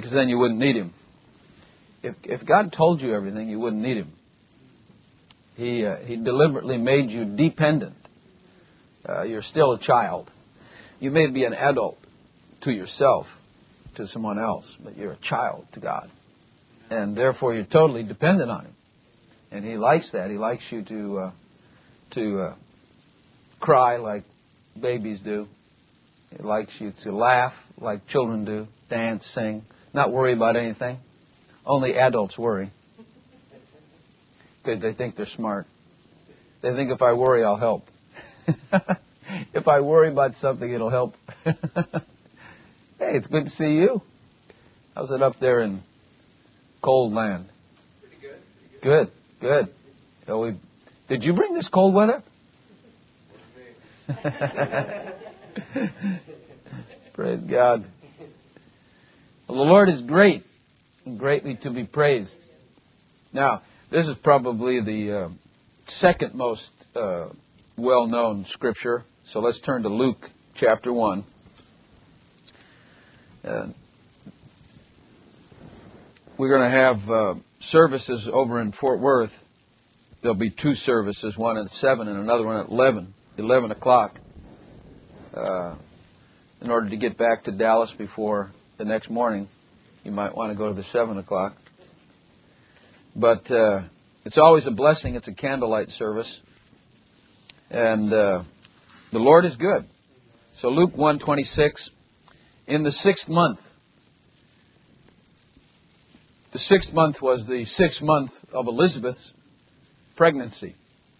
because then you wouldn't need Him. If God told you everything, you wouldn't need Him. He deliberately made you dependent. You're still a child. You may be an adult to yourself, to someone else, but you're a child to God. And therefore you're totally dependent on Him. And He likes that. He likes you to cry like babies do. He likes you to laugh like children do, dance, sing, not worry about anything. Only adults worry. Because they think they're smart. They think if I worry, I'll help. If I worry about something, it'll help. Hey, it's good to see you. How's it up there in cold land? Pretty good. Good. So did you bring this cold weather? Praise God. Well, the Lord is great and greatly to be praised. Now, this is probably the second most well-known scripture. So let's turn to Luke chapter 1. We're going to have services over in Fort Worth. There'll be two services, one at 7 and another one at 11 o'clock. In order to get back to Dallas before the next morning, you might want to go to the 7 o'clock. But it's always a blessing. It's a candlelight service. And the Lord is good. So Luke 1:26, in the 6th month. The 6th month was the 6th month of Elizabeth's pregnancy.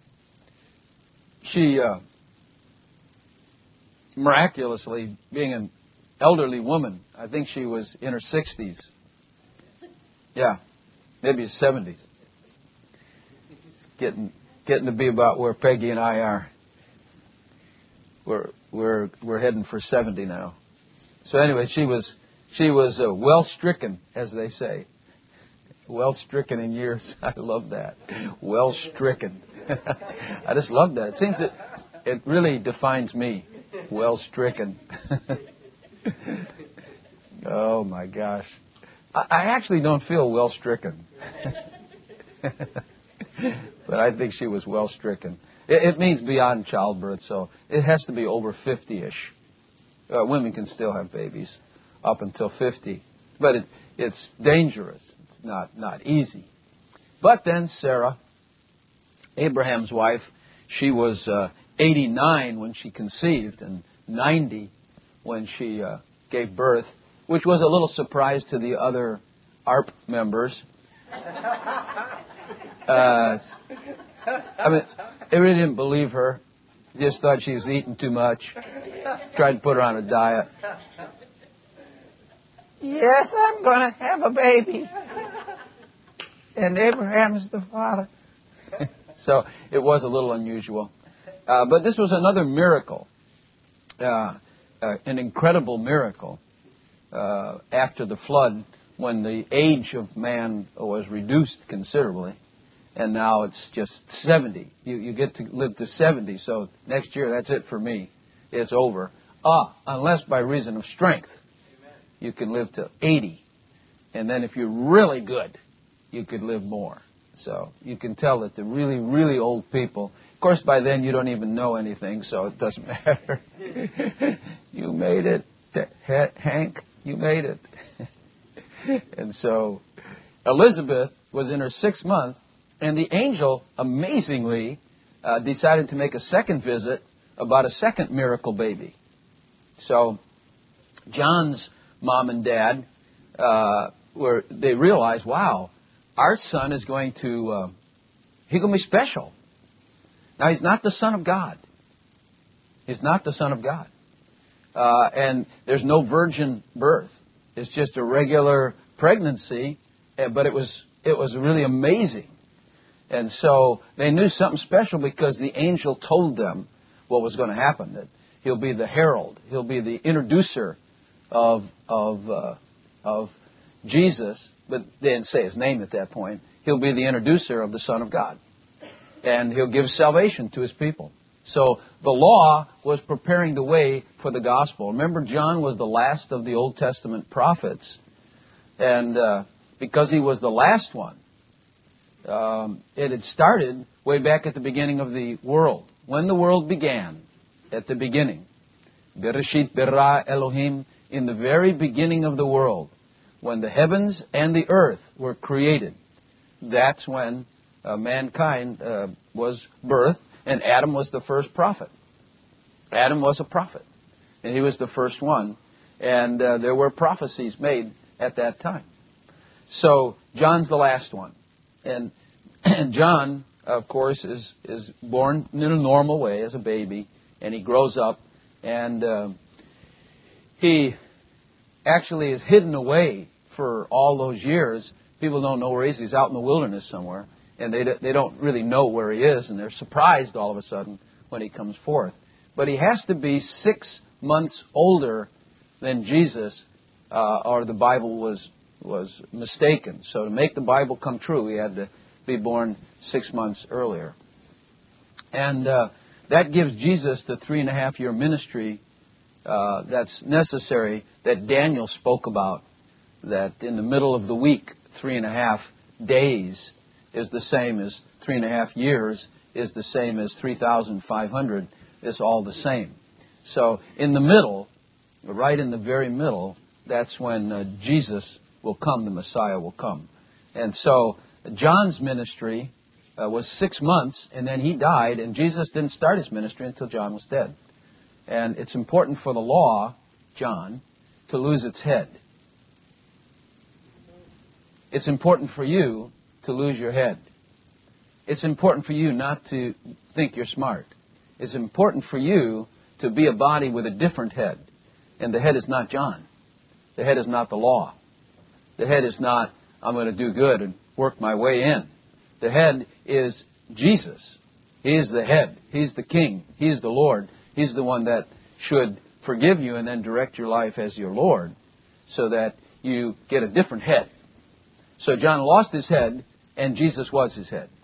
She miraculously, being an elderly woman, I think she was in her 60s. Yeah, maybe 70s. Getting to be about where Peggy and I are. We're heading for 70 now. So anyway, she was well stricken, as they say. Well stricken in years. I love that. Well stricken. I just love that. It seems that it really defines me. Well stricken. Oh my gosh. I actually don't feel well stricken. But I think she was well stricken. It means beyond childbirth, so it has to be over 50-ish. Women can still have babies up until 50. But it's dangerous. It's not easy. But then Sarah, Abraham's wife, she was 89 when she conceived and 90 when she gave birth, which was a little surprise to the other ARP members. I mean, they really didn't believe her. Just thought she was eating too much. Tried to put her on a diet. Yes, I'm going to have a baby. And Abraham's the father. So it was a little unusual. But this was another miracle. An incredible miracle. After the flood, when the age of man was reduced considerably. And now it's just 70. You get to live to 70. So next year, that's it for me. It's over. Unless by reason of strength. You can live to 80. And then if you're really good, you could live more. So you can tell that the really, really old people, of course, by then you don't even know anything, so it doesn't matter. You made it, Hank. You made it. And so Elizabeth was in her 6th month, and the angel, amazingly, decided to make a second visit about a second miracle baby. So John's mom and dad, they realized, wow, our son is going to be special. Now, he's not the Son of God. He's not the Son of God. And there's no virgin birth. It's just a regular pregnancy, but it was really amazing. And so they knew something special because the angel told them what was going to happen, that he'll be the herald. He'll be the introducer of Jesus, but they didn't say his name at that point. He'll be the introducer of the Son of God. And he'll give salvation to his people. So the law was preparing the way for the gospel. Remember, John was the last of the Old Testament prophets And because he was the last one, it had started way back at the beginning of the world. When the world began, at the beginning, Bereshit bara Elohim, in the very beginning of the world, when the heavens and the earth were created, that's when mankind was birthed, and Adam was the first prophet. Adam was a prophet, and he was the first one, and there were prophecies made at that time. So John's the last one, and John, of course, is born in a normal way as a baby, and he grows up, and he actually is hidden away for all those years. People don't know where he is. He's out in the wilderness somewhere, and they don't really know where he is, and they're surprised all of a sudden when he comes forth. But he has to be 6 months older than Jesus, or the Bible was mistaken. So to make the Bible come true, he had to be born 6 months earlier. And that gives Jesus the 3.5-year ministry that's necessary, that Daniel spoke about, that in the middle of the week, 3.5 days is the same as 3.5 years, is the same as 3,500, is all the same. So in the middle, right in the very middle, that's when Jesus will come, the Messiah will come. And so John's ministry was 6 months, and then he died, and Jesus didn't start his ministry until John was dead. And it's important for the law, John, to lose its head. It's important for you to lose your head. It's important for you not to think you're smart. It's important for you to be a body with a different head. And the head is not John. The head is not the law. The head is not, I'm going to do good and work my way in. The head is Jesus. He is the head. He's the king. He's the Lord. He's the one that should forgive you and then direct your life as your Lord so that you get a different head. So John lost his head, and Jesus was his head.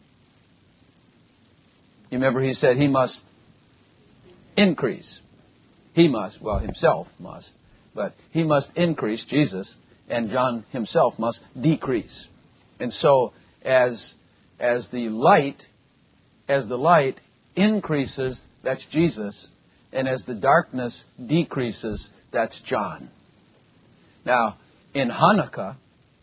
You remember he said he must increase. He must, well, himself must, but he must increase, Jesus, and John himself must decrease. And so as the light increases, that's Jesus, and as the darkness decreases, that's John. Now, in Hanukkah,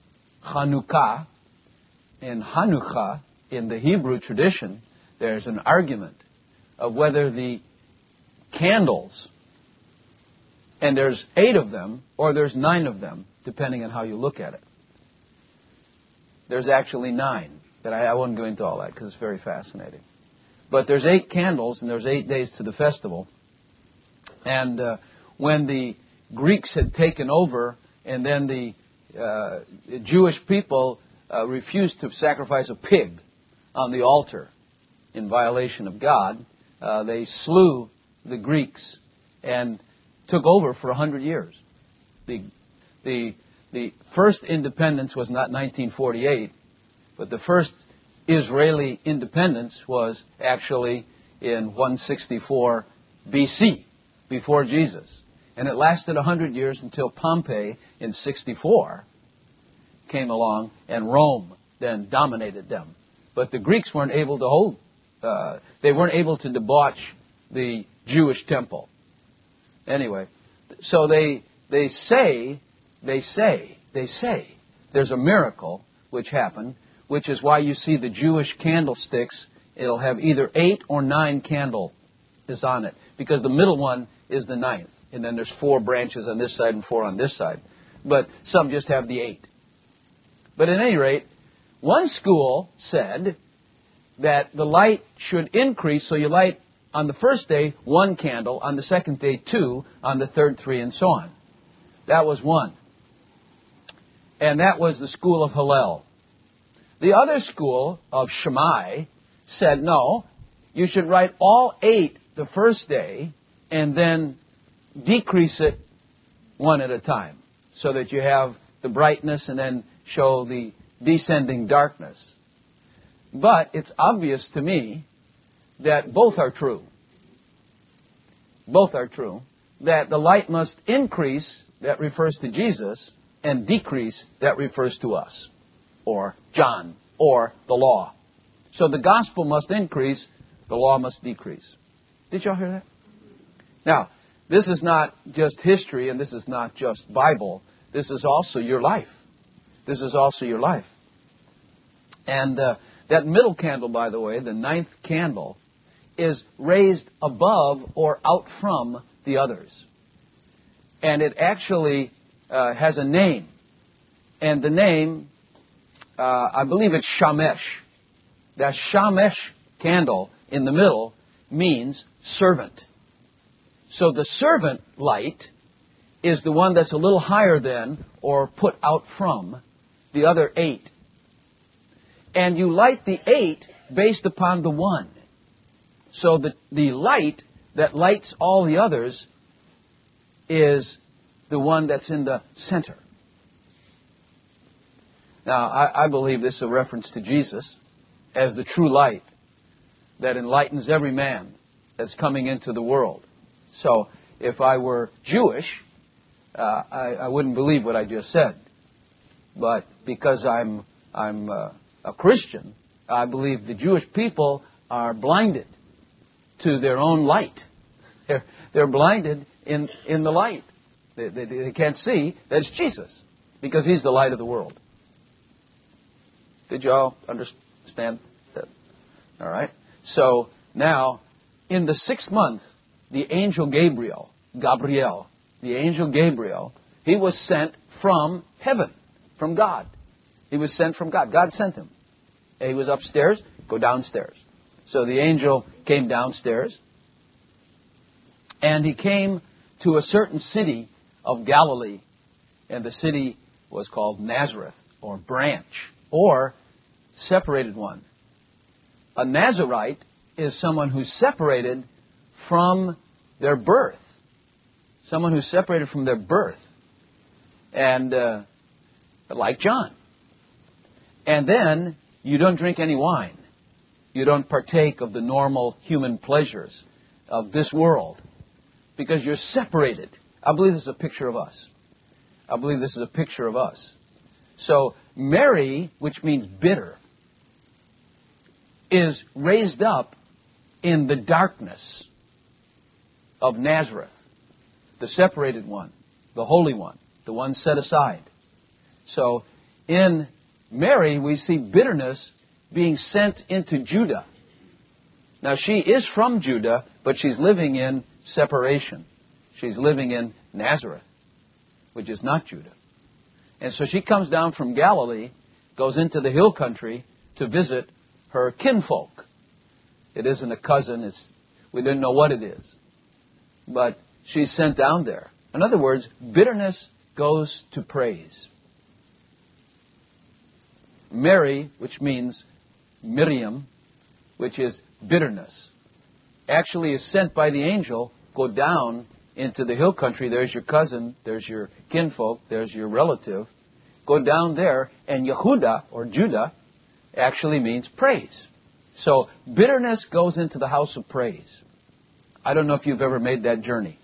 in the Hebrew tradition, there's an argument of whether the candles, and there's 8 of them, or there's 9 of them, depending on how you look at it. There's actually 9, but I won't go into all that because it's very fascinating. But there's 8 candles, and there's 8 days to the festival. And when the Greeks had taken over, and then the Jewish people refused to sacrifice a pig on the altar in violation of God, they slew the Greeks and took over for 100 years. The first independence was not 1948, but the first Israeli independence was actually in 164 BC, before Jesus. And it lasted 100 years until Pompey in 64 came along and Rome then dominated them. But the Greeks weren't able to hold, they weren't able to debauch the Jewish temple. Anyway, so they say there's a miracle which happened, which is why you see the Jewish candlesticks, it'll have either 8 or 9 candles on it, because the middle one is the 9th. And then there's 4 branches on this side and 4 on this side. But some just have the 8. But at any rate, one school said that the light should increase, so you light on the first day 1 candle, on the second day 2, on the third 3, and so on. That was one. And that was the school of Hillel. The other school of Shammai said, no, you should write all 8 the first day and then decrease it 1 at a time so that you have the brightness and then show the descending darkness. But it's obvious to me that both are true. Both are true. That the light must increase, that refers to Jesus, and decrease, that refers to us, or John, or the law. So the gospel must increase, the law must decrease. Did y'all hear that? Now, this is not just history, and this is not just Bible. This is also your life. This is also your life. And that middle candle, by the way, the ninth candle, is raised above or out from the others. And it actually has a name. And the name, I believe it's Shamesh. That Shamesh candle in the middle means servant. So the servant light is the one that's a little higher than or put out from the other 8. And you light the 8 based upon the 1. So the light that lights all the others is the one that's in the center. Now, I believe this is a reference to Jesus as the true light that enlightens every man that's coming into the world. So, if I were Jewish, I wouldn't believe what I just said. But because I'm a Christian, I believe the Jewish people are blinded to their own light. They're blinded in the light. They can't see that it's Jesus because He's the light of the world. Did you all understand that? All right. So now, in the 6th month, the angel Gabriel, he was sent from heaven, from God. He was sent from God. God sent him. He was upstairs, go downstairs. So the angel came downstairs, and he came to a certain city of Galilee, and the city was called Nazareth, or branch, or separated one. A Nazarite is someone who's separated from their birth. Someone who's separated from their birth. And like John. And then you don't drink any wine. You don't partake of the normal human pleasures of this world. Because you're separated. I believe this is a picture of us. I believe this is a picture of us. So Mary, which means bitter, is raised up in the darkness of Nazareth. The separated one. The holy one. The one set aside. So in Mary, we see bitterness being sent into Judah. Now, she is from Judah, but she's living in separation. She's living in Nazareth, which is not Judah. And so she comes down from Galilee, goes into the hill country to visit her kinfolk. It isn't a cousin. We didn't know what it is. But she's sent down there. In other words, bitterness goes to praise. Mary, which means Miriam, which is bitterness, actually is sent by the angel, go down into the hill country. There's your cousin, there's your kinfolk, there's your relative. Go down there, and Yehuda, or Judah, actually means praise. So bitterness goes into the house of praise. I don't know if you've ever made that journey.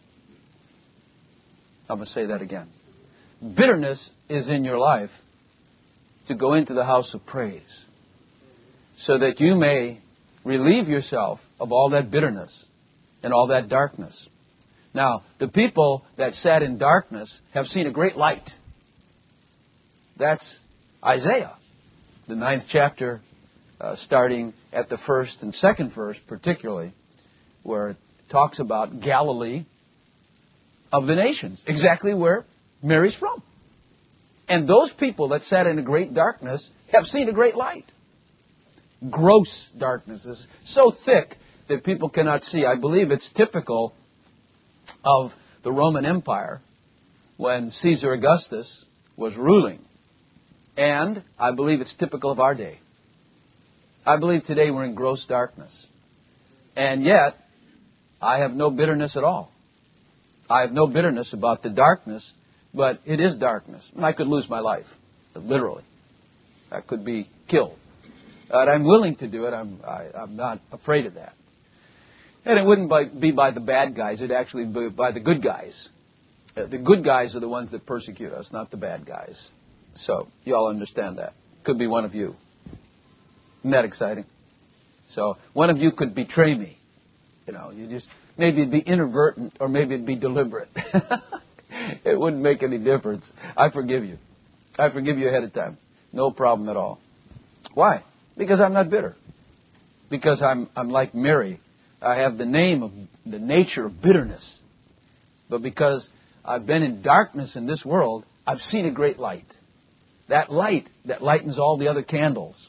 I'm going to say that again. Bitterness is in your life to go into the house of praise so that you may relieve yourself of all that bitterness and all that darkness. Now, the people that sat in darkness have seen a great light. That's Isaiah, the 9th chapter, starting at the 1st and 2nd verse particularly, where it talks about Galilee of the nations, exactly where Mary's from. And those people that sat in a great darkness have seen a great light. Gross darkness is so thick that people cannot see. I believe it's typical of the Roman Empire when Caesar Augustus was ruling. And I believe it's typical of our day. I believe today we're in gross darkness. And yet, I have no bitterness at all. I have no bitterness about the darkness, but it is darkness. And I could lose my life, literally. I could be killed. But I'm willing to do it. I'm not afraid of that. And it wouldn't be by the bad guys. It'd actually be by the good guys. The good guys are the ones that persecute us, not the bad guys. So you all understand that. Could be one of you. Isn't that exciting? So one of you could betray me. Maybe it'd be inadvertent or maybe it'd be deliberate. It wouldn't make any difference. I forgive you. I forgive you ahead of time. No problem at all. Why? Because I'm not bitter. Because I'm like Mary. I have the nature of bitterness. But because I've been in darkness in this world, I've seen a great light. That light that lightens all the other candles.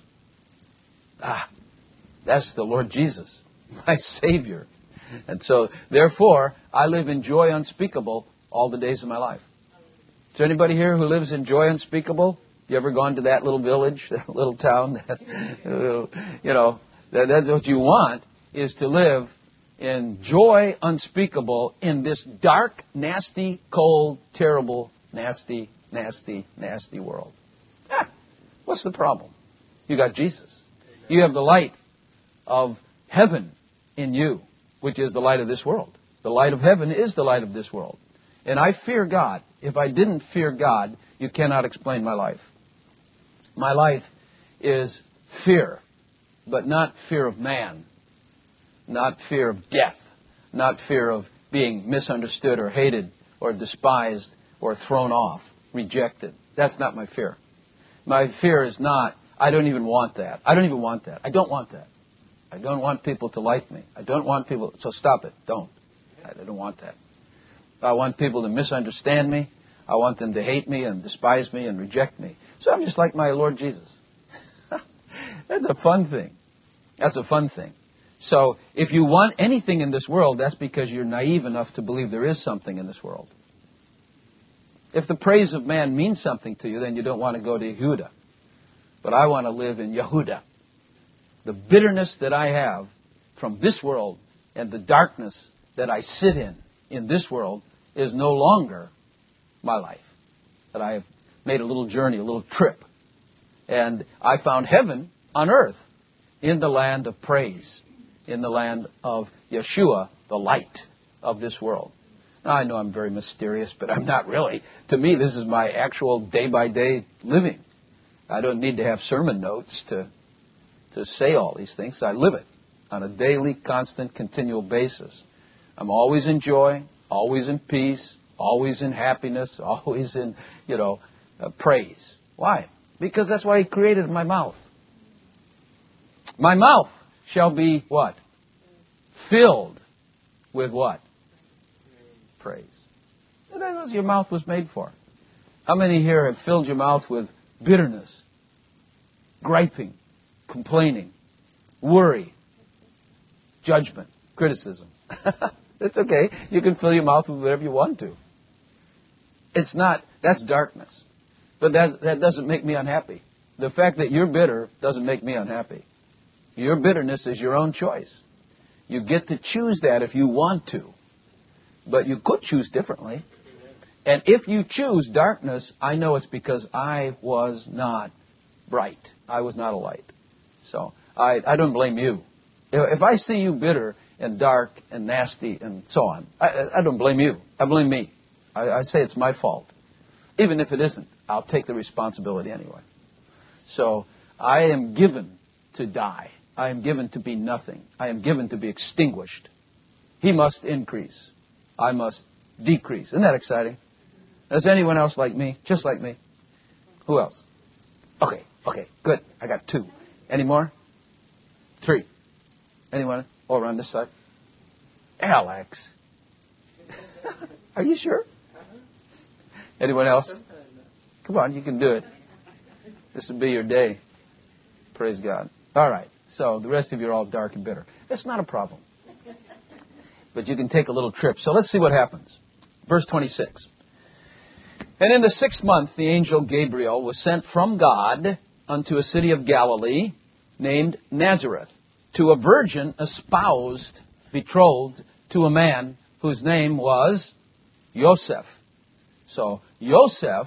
That's the Lord Jesus, my Savior. And so, therefore, I live in joy unspeakable all the days of my life. Is there anybody here who lives in joy unspeakable? You ever gone to that little village, that little town? That's what you want, is to live in joy unspeakable in this dark, nasty, cold, terrible, nasty, nasty, nasty world. What's the problem? You got Jesus. You have the light of heaven in you, which is the light of this world. The light of heaven is the light of this world. And I fear God. If I didn't fear God, you cannot explain my life. My life is fear, but not fear of man, not fear of death, not fear of being misunderstood or hated or despised or thrown off, rejected. That's not my fear. My fear is not, I don't even want that. I don't even want that. I don't want that. I don't want people to like me. I don't want people, so stop it. Don't. I don't want that. I want people to misunderstand me. I want them to hate me and despise me and reject me. So I'm just like my Lord Jesus. That's a fun thing. That's a fun thing. So if you want anything in this world, that's because you're naive enough to believe there is something in this world. If the praise of man means something to you, then you don't want to go to Yehuda. But I want to live in Yehuda. The bitterness that I have from this world and the darkness that I sit in this world, is no longer my life. That I have made a little journey, a little trip. And I found heaven on earth in the land of praise, in the land of Yeshua, the light of this world. Now, I know I'm very mysterious, but I'm not really. To me, this is my actual day-by-day living. I don't need to have sermon notes to say all these things. I live it on a daily, constant, continual basis. I'm always in joy, always in peace, always in happiness, always in, praise. Why? Because that's why He created my mouth. My mouth shall be what? Filled with what? Praise. And that's what your mouth was made for. How many here have filled your mouth with bitterness, griping, complaining, worry, judgment, criticism? It's okay. You can fill your mouth with whatever you want to. That's darkness. But that doesn't make me unhappy. The fact that you're bitter doesn't make me unhappy. Your bitterness is your own choice. You get to choose that if you want to. But you could choose differently. And if you choose darkness, I know it's because I was not bright. I was not a light. So I don't blame you. If I see you bitter and dark and nasty and so on, I don't blame you. I blame me. I say it's my fault. Even if it isn't, I'll take the responsibility anyway. So I am given to die. I am given to be nothing. I am given to be extinguished. He must increase. I must decrease. Isn't that exciting? Is anyone else like me? Just like me? Who else? Okay, good. I got 2. Any more? 3. Anyone? All around this side? Alex. Are you sure? Anyone else? Come on, you can do it. This will be your day. Praise God. All right. So the rest of you are all dark and bitter. That's not a problem. But you can take a little trip. So let's see what happens. Verse 26. And in the 6th month, the angel Gabriel was sent from God unto a city of Galilee named Nazareth, to a virgin espoused, betrothed to a man whose name was Joseph. So Joseph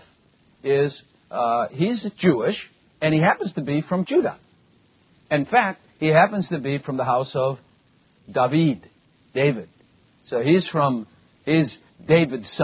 he's Jewish, and he happens to be from Judah. In fact, he happens to be from the house of David. So he's David's son.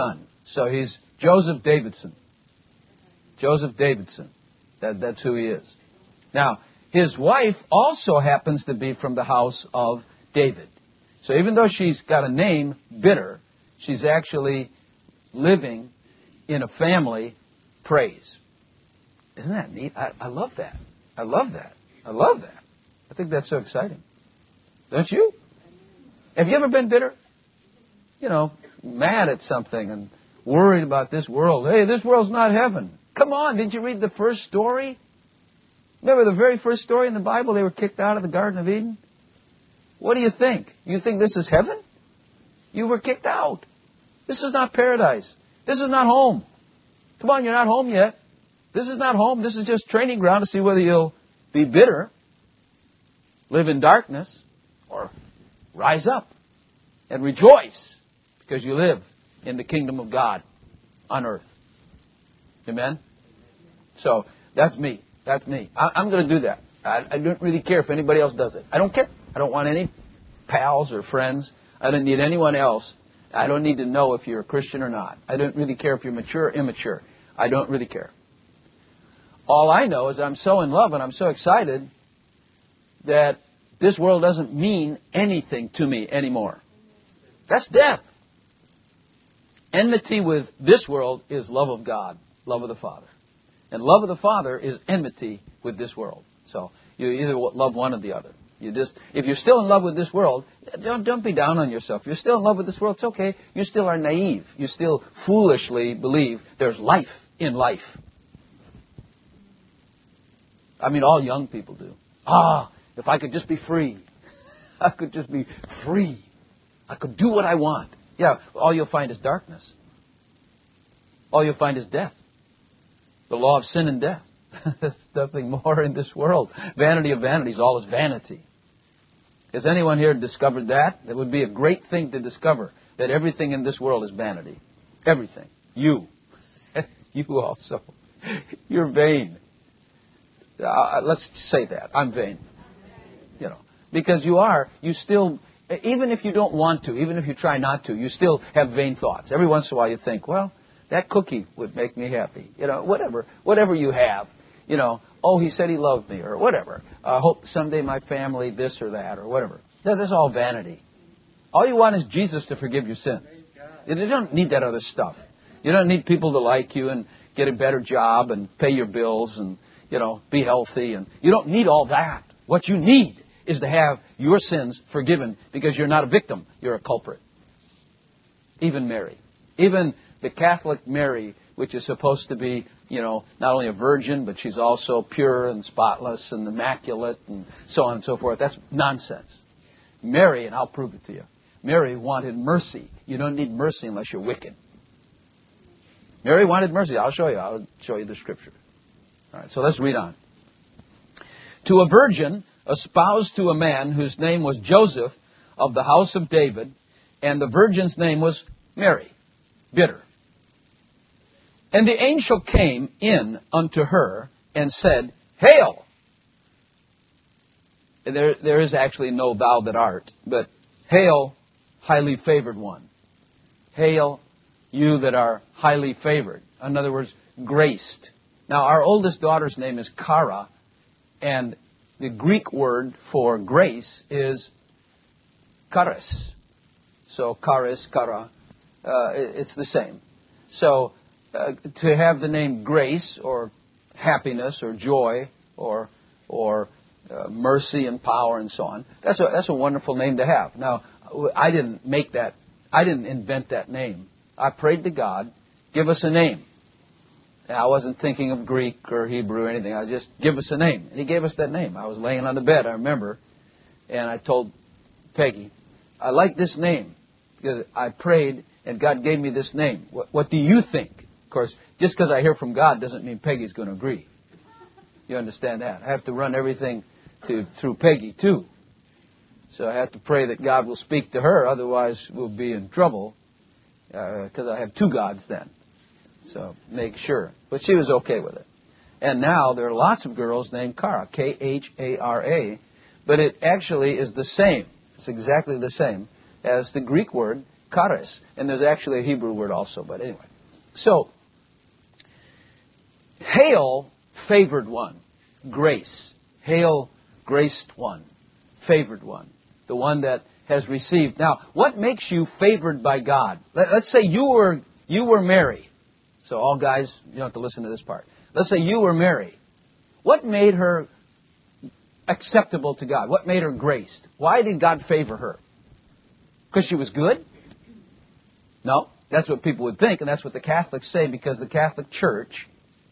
So he's Joseph Davidson. Joseph Davidson. That's who he is. Now, his wife also happens to be from the house of David. So even though she's got a name, Bitter, she's actually living in a family praise. Isn't that neat? I love that. I love that. I love that. I think that's so exciting. Don't you? Have you ever been bitter? You know, mad at something and worried about this world. Hey, this world's not heaven. Come on, didn't you read the first story? Remember the very first story in the Bible? They were kicked out of the Garden of Eden. What do you think? You think this is heaven? You were kicked out. This is not paradise. This is not home. Come on, you're not home yet. This is not home. This is just training ground to see whether you'll be bitter, live in darkness, or rise up and rejoice because you live in the kingdom of God on earth. Amen? So, that's me. That's me. I'm going to do that. I don't really care if anybody else does it. I don't care. I don't want any pals or friends. I don't need anyone else. I don't need to know if you're a Christian or not. I don't really care if you're mature or immature. I don't really care. All I know is I'm so in love and I'm so excited that this world doesn't mean anything to me anymore. That's death. Enmity with this world is love of God, love of the Father. And love of the Father is enmity with this world. So you either love one or the other. If you're still in love with this world, don't be down on yourself. If you're still in love with this world, it's okay. You still are naive. You still foolishly believe there's life in life. I mean, all young people do. If I could just be free. I could just be free. I could do what I want. Yeah, all you'll find is darkness. All you'll find is death. The law of sin and death. There's nothing more in this world. Vanity of vanities, all is vanity. Has anyone here discovered that? It would be a great thing to discover that everything in this world is vanity. Everything. You. You also. You're vain. Let's say that. I'm vain. You know, because you still, even if you don't want to, even if you try not to, you still have vain thoughts. Every once in a while you think, well, that cookie would make me happy. You know, whatever you have. You know, oh, he said he loved me, or whatever. I hope someday my family this or that, or whatever. That's all vanity. All you want is Jesus to forgive your sins. You don't need that other stuff. You don't need people to like you and get a better job and pay your bills and, you know, be healthy. And you don't need all that. What you need is to have your sins forgiven because you're not a victim. You're a culprit. Even Mary. Even the Catholic Mary, which is supposed to be, you know, not only a virgin, but she's also pure and spotless and immaculate and so on and so forth. That's nonsense. Mary, and I'll prove it to you, Mary wanted mercy. You don't need mercy unless you're wicked. Mary wanted mercy. I'll show you. I'll show you the scripture. All right, so let's read on. To a virgin espoused to a man whose name was Joseph of the house of David, and the virgin's name was Mary. Bitter. And the angel came in unto her and said, Hail! There is actually no thou that art, but hail, highly favored one. Hail, you that are highly favored. In other words, graced. Now, our oldest daughter's name is Kara, and the Greek word for grace is charis. So, charis, kara, it's the same. So, to have the name grace or happiness or joy or mercy and power and so on, that's a wonderful name to have. Now, I didn't make that. I didn't invent that name. I prayed to God, give us a name. And I wasn't thinking of Greek or Hebrew or anything. I just, give us a name. And He gave us that name. I was laying on the bed, I remember, and I told Peggy, I like this name because I prayed and God gave me this name. What do you think? Of course, just because I hear from God doesn't mean Peggy's going to agree. You understand that? I have to run everything through Peggy, too. So I have to pray that God will speak to her, otherwise we'll be in trouble, because I have two gods then. So make sure. But she was okay with it. And now there are lots of girls named Kara, Khara, but it actually is the same. It's exactly the same as the Greek word charis. And there's actually a Hebrew word also, but anyway. So, hail, favored one. Grace. Hail, graced one. Favored one. The one that has received. Now, what makes you favored by God? Let's say you were Mary. So all guys, you don't have to listen to this part. Let's say you were Mary. What made her acceptable to God? What made her graced? Why did God favor her? Because she was good? No, that's what people would think, and that's what the Catholics say, because the Catholic Church,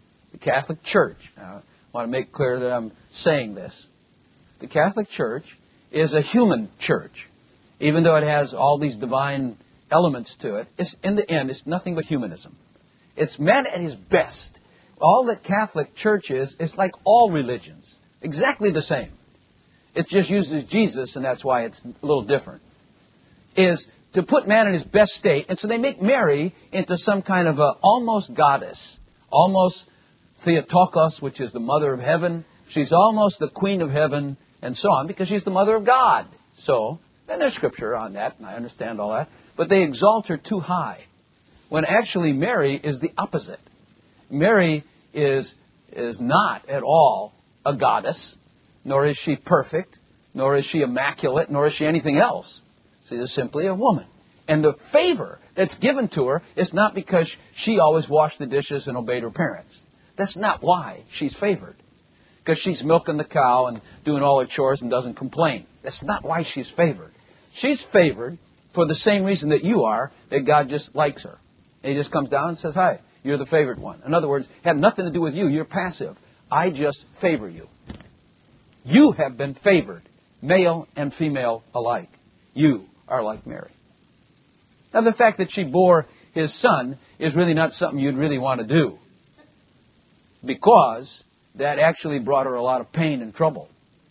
I want to make clear that I'm saying this. The Catholic Church is a human church. Even though it has all these divine elements to it, in the end, it's nothing but humanism. It's man at his best. All that Catholic Church is like all religions. Exactly the same. It just uses Jesus, and that's why it's a little different. Is to put man in his best state, and so they make Mary into some kind of a almost goddess, almost Theotokos, which is the mother of heaven. She's almost the queen of heaven, and so on, because she's the mother of God. So, and there's scripture on that, and I understand all that, but they exalt her too high, when actually Mary is the opposite. Mary is not at all a goddess, nor is she perfect, nor is she immaculate, nor is she anything else. She is simply a woman. And the favor that's given to her is not because she always washed the dishes and obeyed her parents. That's not why she's favored. Because she's milking the cow and doing all her chores and doesn't complain. That's not why she's favored. She's favored for the same reason that you are, that God just likes her. And He just comes down and says, hi, you're the favored one. In other words, it had nothing to do with you. You're passive. I just favor you. You have been favored, male and female alike. You are like Mary. Now, the fact that she bore His son is really not something you'd really want to do, because that actually brought her a lot of pain and trouble.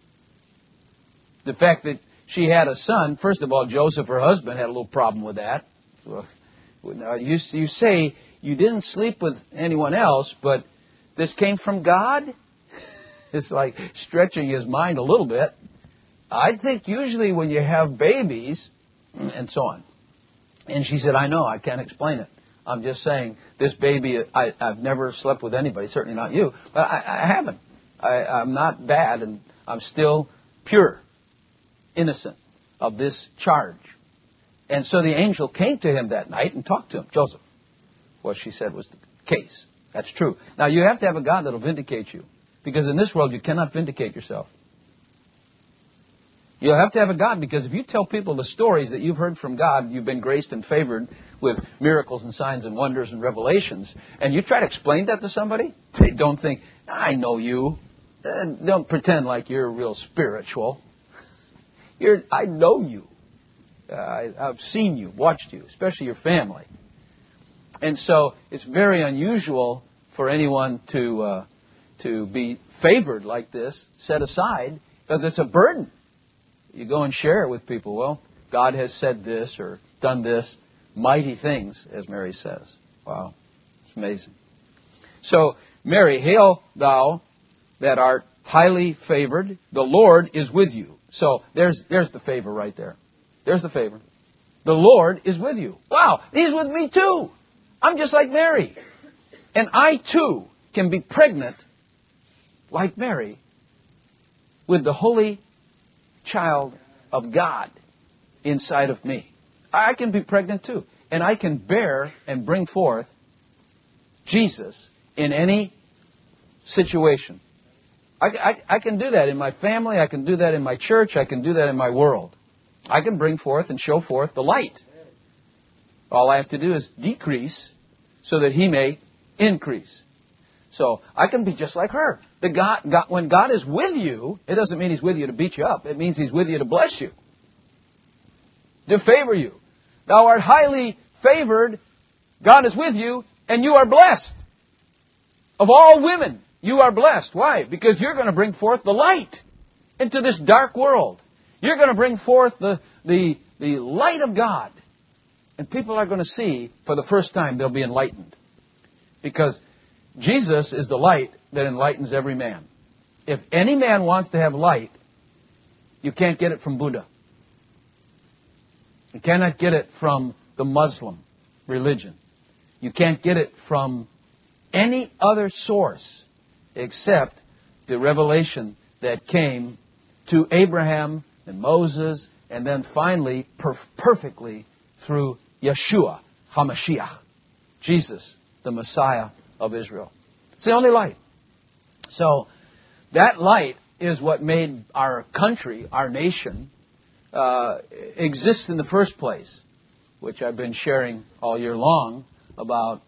The fact that she had a son, first of all, Joseph, her husband, had a little problem with that. You say you didn't sleep with anyone else, but this came from God? It's like stretching his mind a little bit. I think usually when you have babies, and so on. And she said, I know, I can't explain it. I'm just saying, this baby, I've never slept with anybody, certainly not you, but I haven't. I'm not bad, and I'm still pure, innocent of this charge. And so the angel came to him that night and talked to him. Joseph, what she said was the case. That's true. Now, you have to have a God that will vindicate you, because in this world you cannot vindicate yourself. You'll have to have a God, because if you tell people the stories that you've heard from God, you've been graced and favored with miracles and signs and wonders and revelations, and you try to explain that to somebody, they don't think, I know you. Don't pretend like you're real spiritual. I know you. I've seen you, watched you, especially your family. And so it's very unusual for anyone to be favored like this, set aside, because it's a burden. You go and share it with people. Well, God has said this or done this, mighty things, as Mary says. Wow, it's amazing. So, Mary, hail thou that art highly favored. The Lord is with you. So, there's the favor right there. There's the favor. The Lord is with you. Wow, He's with me too. I'm just like Mary. And I too can be pregnant like Mary with the Holy Child of God inside of me. I can be pregnant too. And I can bear and bring forth Jesus in any situation. I can do that in my family. I can do that in my church. I can do that in my world. I can bring forth and show forth the light. All I have to do is decrease so that He may increase. So I can be just like her. When God is with you, it doesn't mean He's with you to beat you up. It means He's with you to bless you, to favor you. Thou art highly favored. God is with you, and you are blessed. Of all women, you are blessed. Why? Because you're going to bring forth the light into this dark world. You're going to bring forth the light of God. And people are going to see, for the first time, they'll be enlightened. Because Jesus is the light that enlightens every man. If any man wants to have light, you can't get it from Buddha. You cannot get it from the Muslim religion. You can't get it from any other source except the revelation that came to Abraham and Moses, and then finally perfectly through Yeshua HaMashiach, Jesus, the Messiah of Israel. It's the only light. So that light is what made our country, our nation, exist in the first place, which I've been sharing all year long about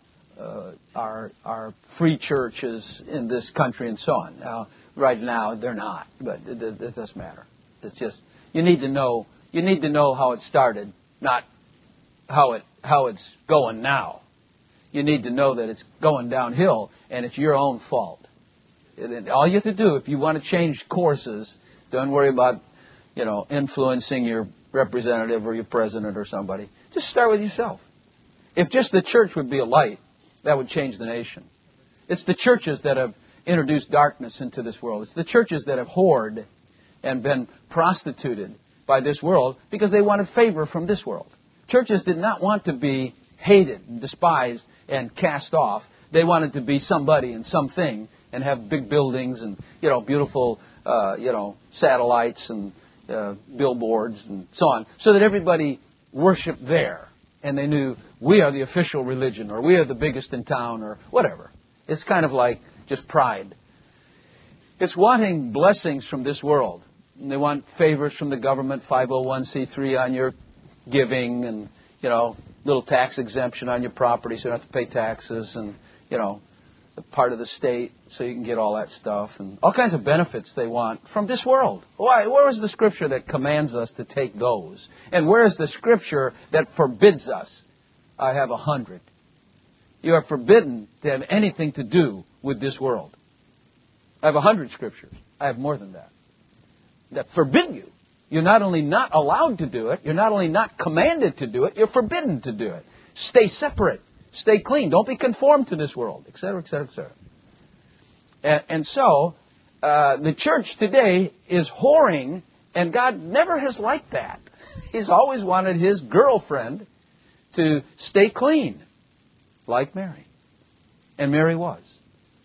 our free churches in this country and so on. Now, right now they're not, but it doesn't matter. It's just you need to know how it started, not how it's going now. You need to know that it's going downhill and it's your own fault. All you have to do if you want to change courses, don't worry about influencing your representative or your president or somebody. Just start with yourself. If just the church would be a light, that would change the nation. It's the churches that have introduced darkness into this world. It's the churches that have whored and been prostituted by this world because they wanted favor from this world. Churches did not want to be hated and despised and cast off. They wanted to be somebody and something and have big buildings and beautiful satellites and billboards and so on, so that everybody worshiped there. And they knew we are the official religion, or we are the biggest in town, or whatever. It's kind of like just pride. It's wanting blessings from this world. And they want favors from the government, 501c3 on your giving, and, little tax exemption on your property so you don't have to pay taxes, and, part of the state so you can get all that stuff, and all kinds of benefits they want from this world. Why? Where is the scripture that commands us to take those? And where is the scripture that forbids us? I have 100. You are forbidden to have anything to do with this world. I have 100 scriptures. I have more than that. That forbid you. You're not only not allowed to do it, you're not only not commanded to do it, you're forbidden to do it. Stay separate. Stay clean. Don't be conformed to this world, etc., etc., etc. And so, the church today is whoring, and God never has liked that. He's always wanted His girlfriend to stay clean, like Mary. And Mary was.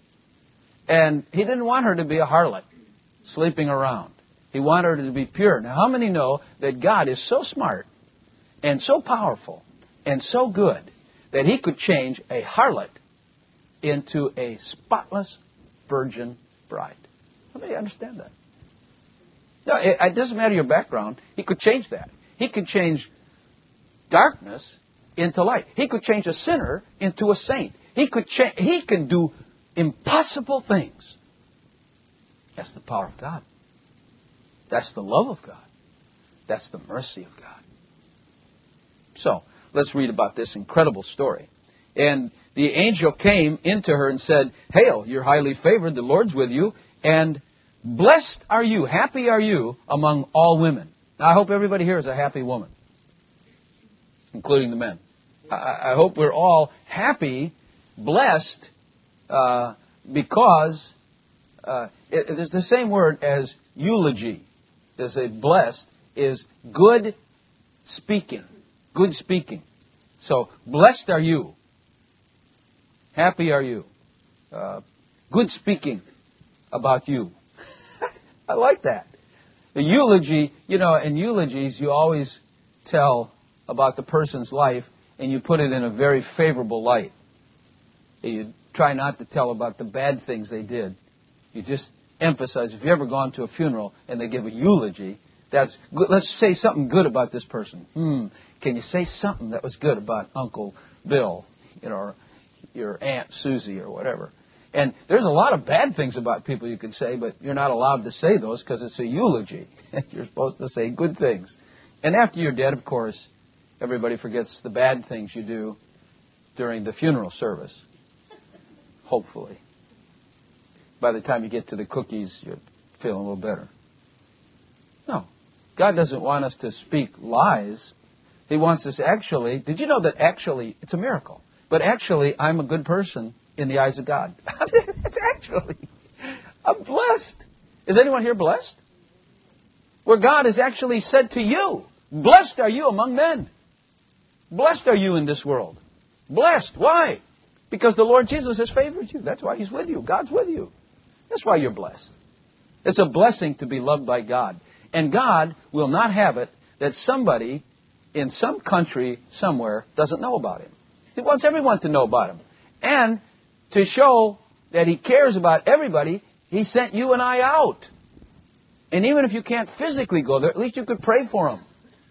And He didn't want her to be a harlot, sleeping around. He wanted her to be pure. Now, how many know that God is so smart and so powerful and so good that He could change a harlot into a spotless virgin bride? How many understand that? No, it doesn't matter your background. He could change that. He could change darkness into light. He could change a sinner into a saint. He can do impossible things. That's the power of God. That's the love of God. That's the mercy of God. So, let's read about this incredible story. And the angel came into her and said, "Hail, you're highly favored, the Lord's with you, and blessed are you, happy are you among all women." Now, I hope everybody here is a happy woman, including the men. I hope we're all happy, blessed, because there's the same word as eulogy. There's a blessed is good speaking. Good speaking. So, blessed are you. Happy are you. Good speaking about you. I like that. The eulogy, in eulogies, you always tell about the person's life, and you put it in a very favorable light. You try not to tell about the bad things they did. You just emphasize, if you've ever gone to a funeral and they give a eulogy, that's good. Let's say something good about this person. Can you say something that was good about Uncle Bill, or your Aunt Susie or whatever? And there's a lot of bad things about people you can say, but you're not allowed to say those because it's a eulogy. You're supposed to say good things. And after you're dead, of course, everybody forgets the bad things you do during the funeral service. Hopefully. By the time you get to the cookies, you're feeling a little better. No. God doesn't want us to speak lies. He wants us actually... Did you know that actually... It's a miracle. But actually, I'm a good person in the eyes of God. It's actually... I'm blessed. Is anyone here blessed? Where God has actually said to you, blessed are you among men. Blessed are you in this world. Blessed. Why? Because the Lord Jesus has favored you. That's why He's with you. God's with you. That's why you're blessed. It's a blessing to be loved by God. And God will not have it that somebody in some country somewhere doesn't know about Him. He wants everyone to know about Him. And to show that He cares about everybody, He sent you and I out. And even if you can't physically go there, at least you could pray for them.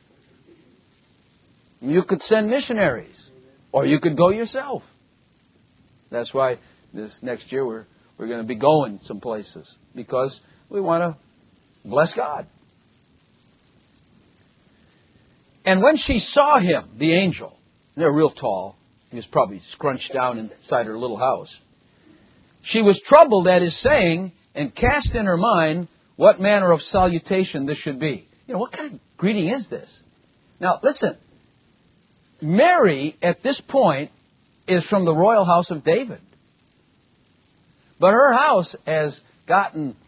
You could send missionaries. Or you could go yourself. That's why this next year we're going to be going some places. Because we want to bless God. And when she saw him, the angel, they're real tall. He was probably scrunched down inside her little house. She was troubled at his saying and cast in her mind what manner of salutation this should be. You know, what kind of greeting is this? Now, listen. Mary, at this point, is from the royal house of David. But her house has gotten,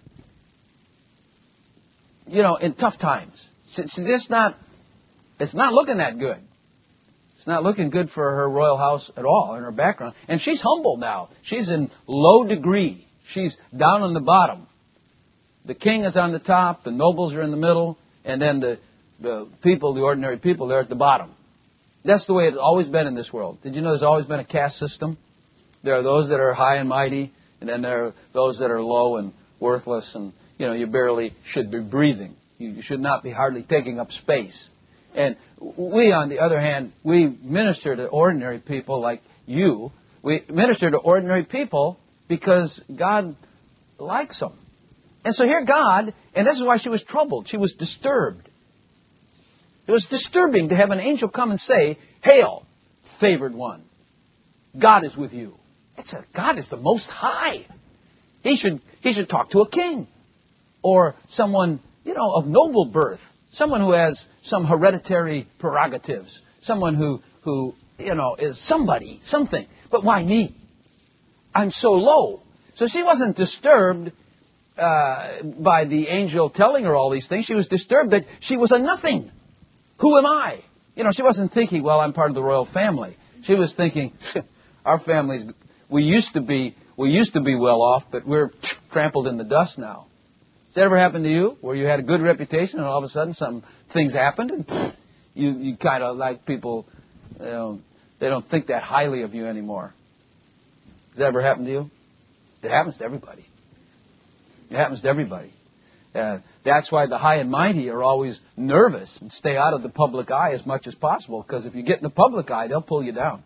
in tough times. It's not looking that good. It's not looking good for her royal house at all in her background. And she's humble now. She's in low degree. She's down on the bottom. The king is on the top, the nobles are in the middle, and then the people, the ordinary people, they're at the bottom. That's the way it's always been in this world. Did you know there's always been a caste system? There are those that are high and mighty, and then there are those that are low and worthless, and you barely should be breathing. You should not be hardly taking up space. And we, on the other hand, we minister to ordinary people like you. We minister to ordinary people because God likes them. And so here God, and this is why she was troubled. She was disturbed. It was disturbing to have an angel come and say, "Hail, favored one. God is with you." God is the Most High. He should talk to a king or someone, of noble birth. Someone who has some hereditary prerogatives. Someone who is somebody, something. But why me? I'm so low. So she wasn't disturbed by the angel telling her all these things. She was disturbed that she was a nothing. Who am I? She wasn't thinking, well, I'm part of the royal family. She was thinking, our families, we used to be well off, but we're trampled in the dust now. Has that ever happened to you, where you had a good reputation and all of a sudden some things happened and you kind of like people, they don't think that highly of you anymore? Has that ever happened to you? It happens to everybody. It happens to everybody. That's why the high and mighty are always nervous and stay out of the public eye as much as possible, because if you get in the public eye, they'll pull you down.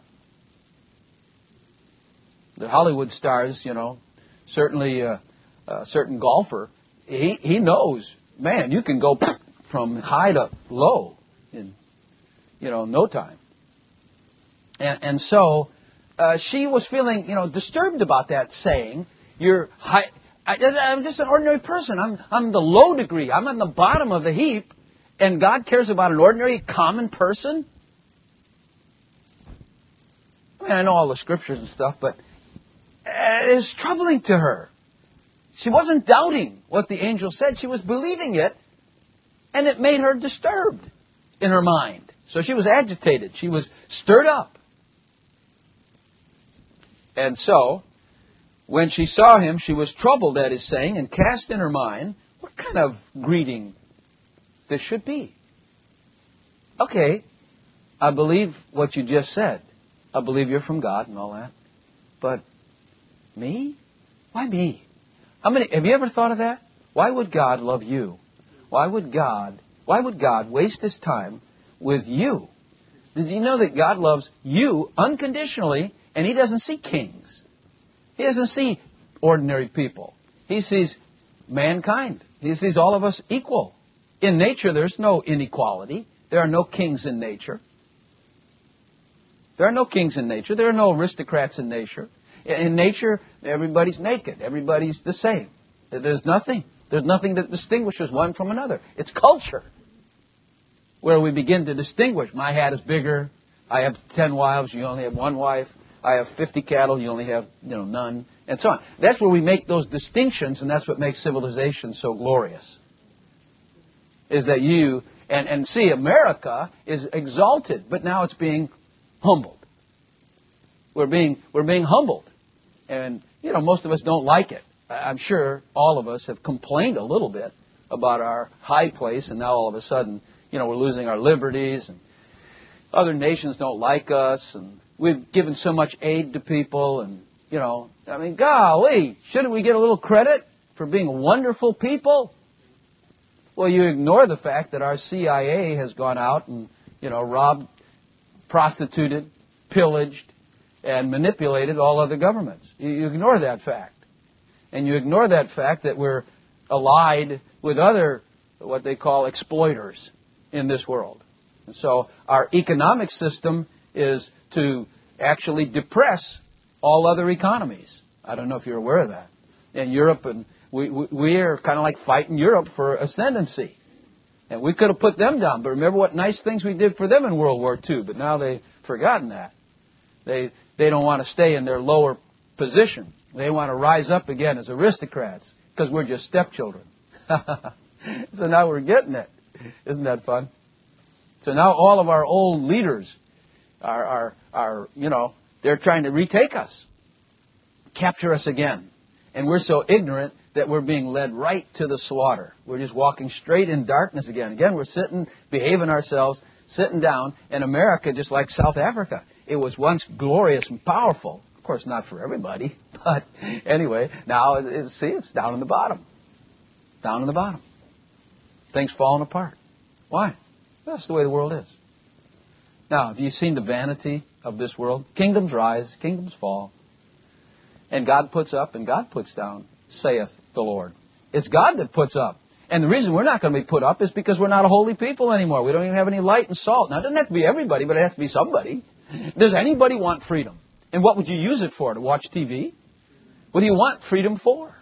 The Hollywood stars, certainly a certain golfer, he knows, man, you can go from high to low in, no time. And so she was feeling, disturbed about that, saying, "You're high. I'm just an ordinary person. I'm the low degree. I'm on the bottom of the heap, and God cares about an ordinary, common person." I mean, I know all the scriptures and stuff, but it's troubling to her. She wasn't doubting what the angel said. She was believing it, and it made her disturbed in her mind. So she was agitated. She was stirred up. And so, when she saw him, she was troubled at his saying and cast in her mind what kind of greeting this should be. Okay, I believe what you just said. I believe you're from God and all that. But me? Why me? Have you ever thought of that? Why would God love you? Why would God waste His time with you? Did you know that God loves you unconditionally, and He doesn't see kings? He doesn't see ordinary people. He sees mankind. He sees all of us equal. In nature, there's no inequality. There are no kings in nature. There are no kings in nature. There are no aristocrats in nature. In nature, everybody's naked. Everybody's the same. There's nothing. There's nothing that distinguishes one from another. It's culture where we begin to distinguish. My hat is bigger. I have 10 wives. You only have one wife. I have 50 cattle. You only have, none. And so on. That's where we make those distinctions, and that's what makes civilization so glorious. Is that you, and see, America is exalted, but now it's being humbled. We're being humbled. And, most of us don't like it. I'm sure all of us have complained a little bit about our high place, and now all of a sudden, we're losing our liberties, and other nations don't like us, and we've given so much aid to people, and, golly, shouldn't we get a little credit for being wonderful people? Well, you ignore the fact that our CIA has gone out and, robbed, prostituted, pillaged, and manipulated all other governments. You ignore that fact. And you ignore that fact that we're allied with other, what they call exploiters in this world. And so our economic system is to actually depress all other economies. I don't know if you're aware of that. In Europe, and we are kind of like fighting Europe for ascendancy. And we could have put them down. But remember what nice things we did for them in World War II. But now they've forgotten that. They don't want to stay in their lower position. They want to rise up again as aristocrats because we're just stepchildren. So now we're getting it. Isn't that fun? So now all of our old leaders are they're trying to retake us, capture us again. And we're so ignorant that we're being led right to the slaughter. We're just walking straight in darkness again. Again, we're sitting, behaving ourselves, sitting down. And America, just like South Africa, it was once glorious and powerful. Of course, not for everybody. But anyway, now, it's down in the bottom. Down in the bottom. Things falling apart. Why? That's the way the world is. Now, have you seen the vanity of this world? Kingdoms rise, kingdoms fall. And God puts up and God puts down, saith the Lord. It's God that puts up. And the reason we're not going to be put up is because we're not a holy people anymore. We don't even have any light and salt. Now, it doesn't have to be everybody, but it has to be somebody. Does anybody want freedom? And what would you use it for? To watch TV? What do you want freedom for?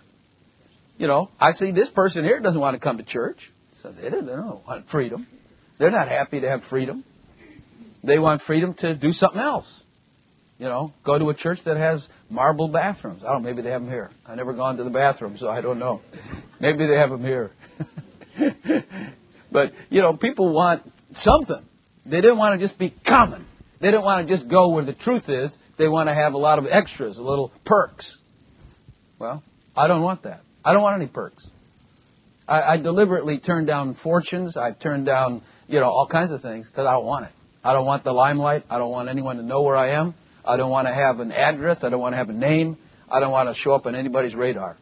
I see this person here doesn't want to come to church. So they don't want freedom. They're not happy to have freedom. They want freedom to do something else. Go to a church that has marble bathrooms. I don't know, maybe they have them here. I've never gone to the bathroom, so I don't know. Maybe they have them here. But, people want something. They didn't want to just be common. They don't want to just go where the truth is. They want to have a lot of extras, a little perks. Well, I don't want that. I don't want any perks. I deliberately turn down fortunes. I turn down, all kinds of things because I don't want it. I don't want the limelight. I don't want anyone to know where I am. I don't want to have an address. I don't want to have a name. I don't want to show up on anybody's radar.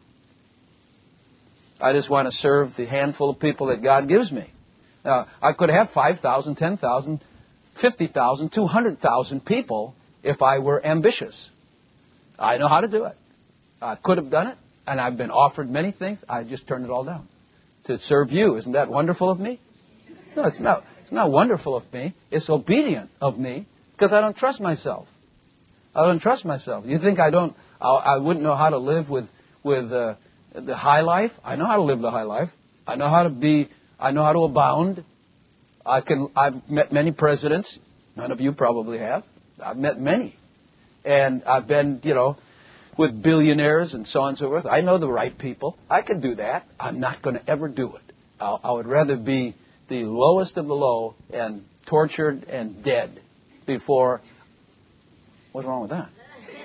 I just want to serve the handful of people that God gives me. Now, I could have 5,000, 10,000, 50,000, 200,000 people if I were ambitious. I know how to do it. I could have done it, and I've been offered many things. I just turned it all down to serve you. Isn't that wonderful of me? No, it's not. It's not wonderful of me. It's obedient of me because I don't trust myself. I don't trust myself. You think I wouldn't know how to live with the high life? I know how to live the high life. I know how to abound. I've met many presidents. None of you probably have. I've met many. And I've been, with billionaires and so on and so forth. I know the right people. I can do that. I'm not going to ever do it. I would rather be the lowest of the low and tortured and dead before... What's wrong with that?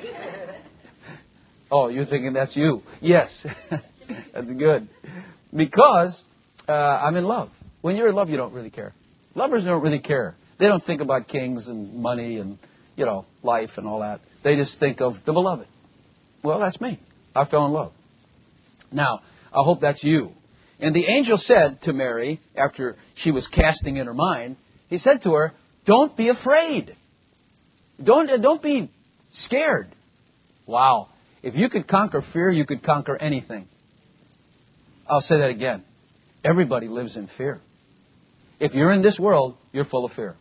Oh, you're thinking that's you. Yes. That's good. Because I'm in love. When you're in love, you don't really care. Lovers don't really care. They don't think about kings and money and, life and all that. They just think of the beloved. Well, that's me. I fell in love. Now, I hope that's you. And the angel said to Mary, after she was casting in her mind, he said to her, don't be afraid. Don't be scared. Wow. If you could conquer fear, you could conquer anything. I'll say that again. Everybody lives in fear. If you're in this world, you're full of fear.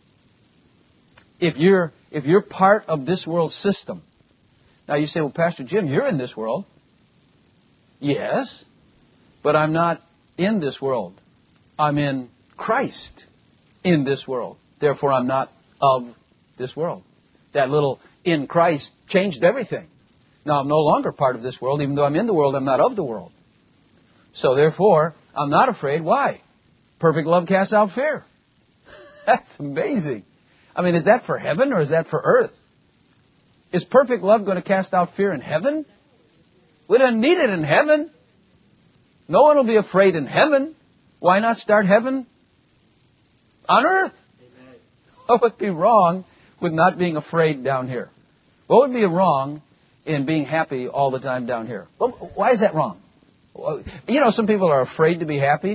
If you're part of this world system. Now you say, well, Pastor Jim, you're in this world. Yes, but I'm not in this world. I'm in Christ in this world. Therefore, I'm not of this world. That little in Christ changed everything. Now, I'm no longer part of this world. Even though I'm in the world, I'm not of the world. So therefore, I'm not afraid. Why? Perfect love casts out fear. That's amazing. I mean, is that for heaven or is that for earth? Is perfect love going to cast out fear in heaven? We don't need it in heaven. No one will be afraid in heaven. Why not start heaven on earth? Amen. What would be wrong with not being afraid down here? What would be wrong in being happy all the time down here? Well, why is that wrong? You know, some people are afraid to be happy.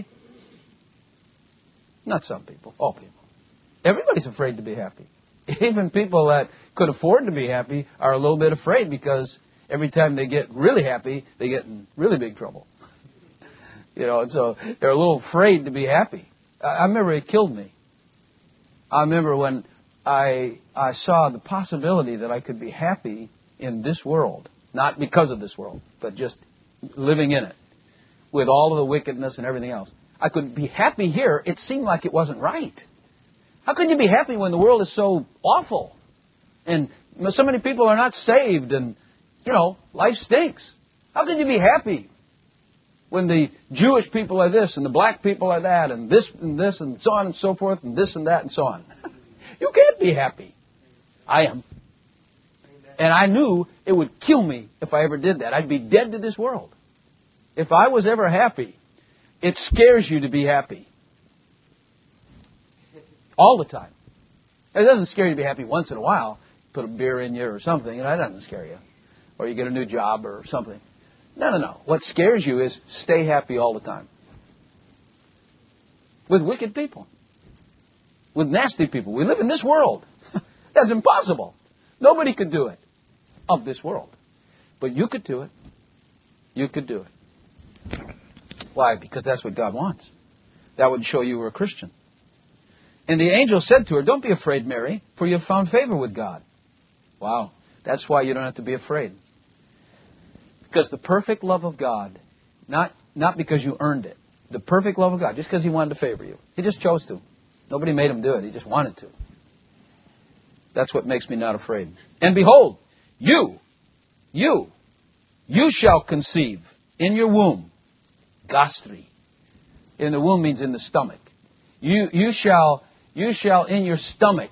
Not some people, all people. Everybody's afraid to be happy. Even people that could afford to be happy are a little bit afraid because every time they get really happy, they get in really big trouble. You know, and so they're a little afraid to be happy. I remember it killed me. I remember when I saw the possibility that I could be happy in this world, not because of this world, but just living in it, with all of the wickedness and everything else. I could be happy here. It seemed like it wasn't right. How can you be happy when the world is so awful? And so many people are not saved and, you know, life stinks. How can you be happy when the Jewish people are this and the black people are that and this and so on and so forth and this and that and so on? You can't be happy. I am. And I knew it would kill me if I ever did that. I'd be dead to this world. If I was ever happy, it scares you to be happy. All the time. It doesn't scare you to be happy once in a while. Put a beer in you or something, and that doesn't scare you. Or you get a new job or something. No. What scares you is stay happy all the time. With wicked people. With nasty people. We live in this world. That's impossible. Nobody could do it of this world. But you could do it. You could do it. Why? Because that's what God wants. That would show you were a Christian. And the angel said to her, "Don't be afraid, Mary, for you have found favor with God." Wow. That's why you don't have to be afraid. Because the perfect love of God, not because you earned it, the perfect love of God, just because He wanted to favor you. He just chose to. Nobody made Him do it. He just wanted to. That's what makes me not afraid. And behold, you shall conceive in your womb. Gastri. In the womb means in the stomach. You shall in your stomach,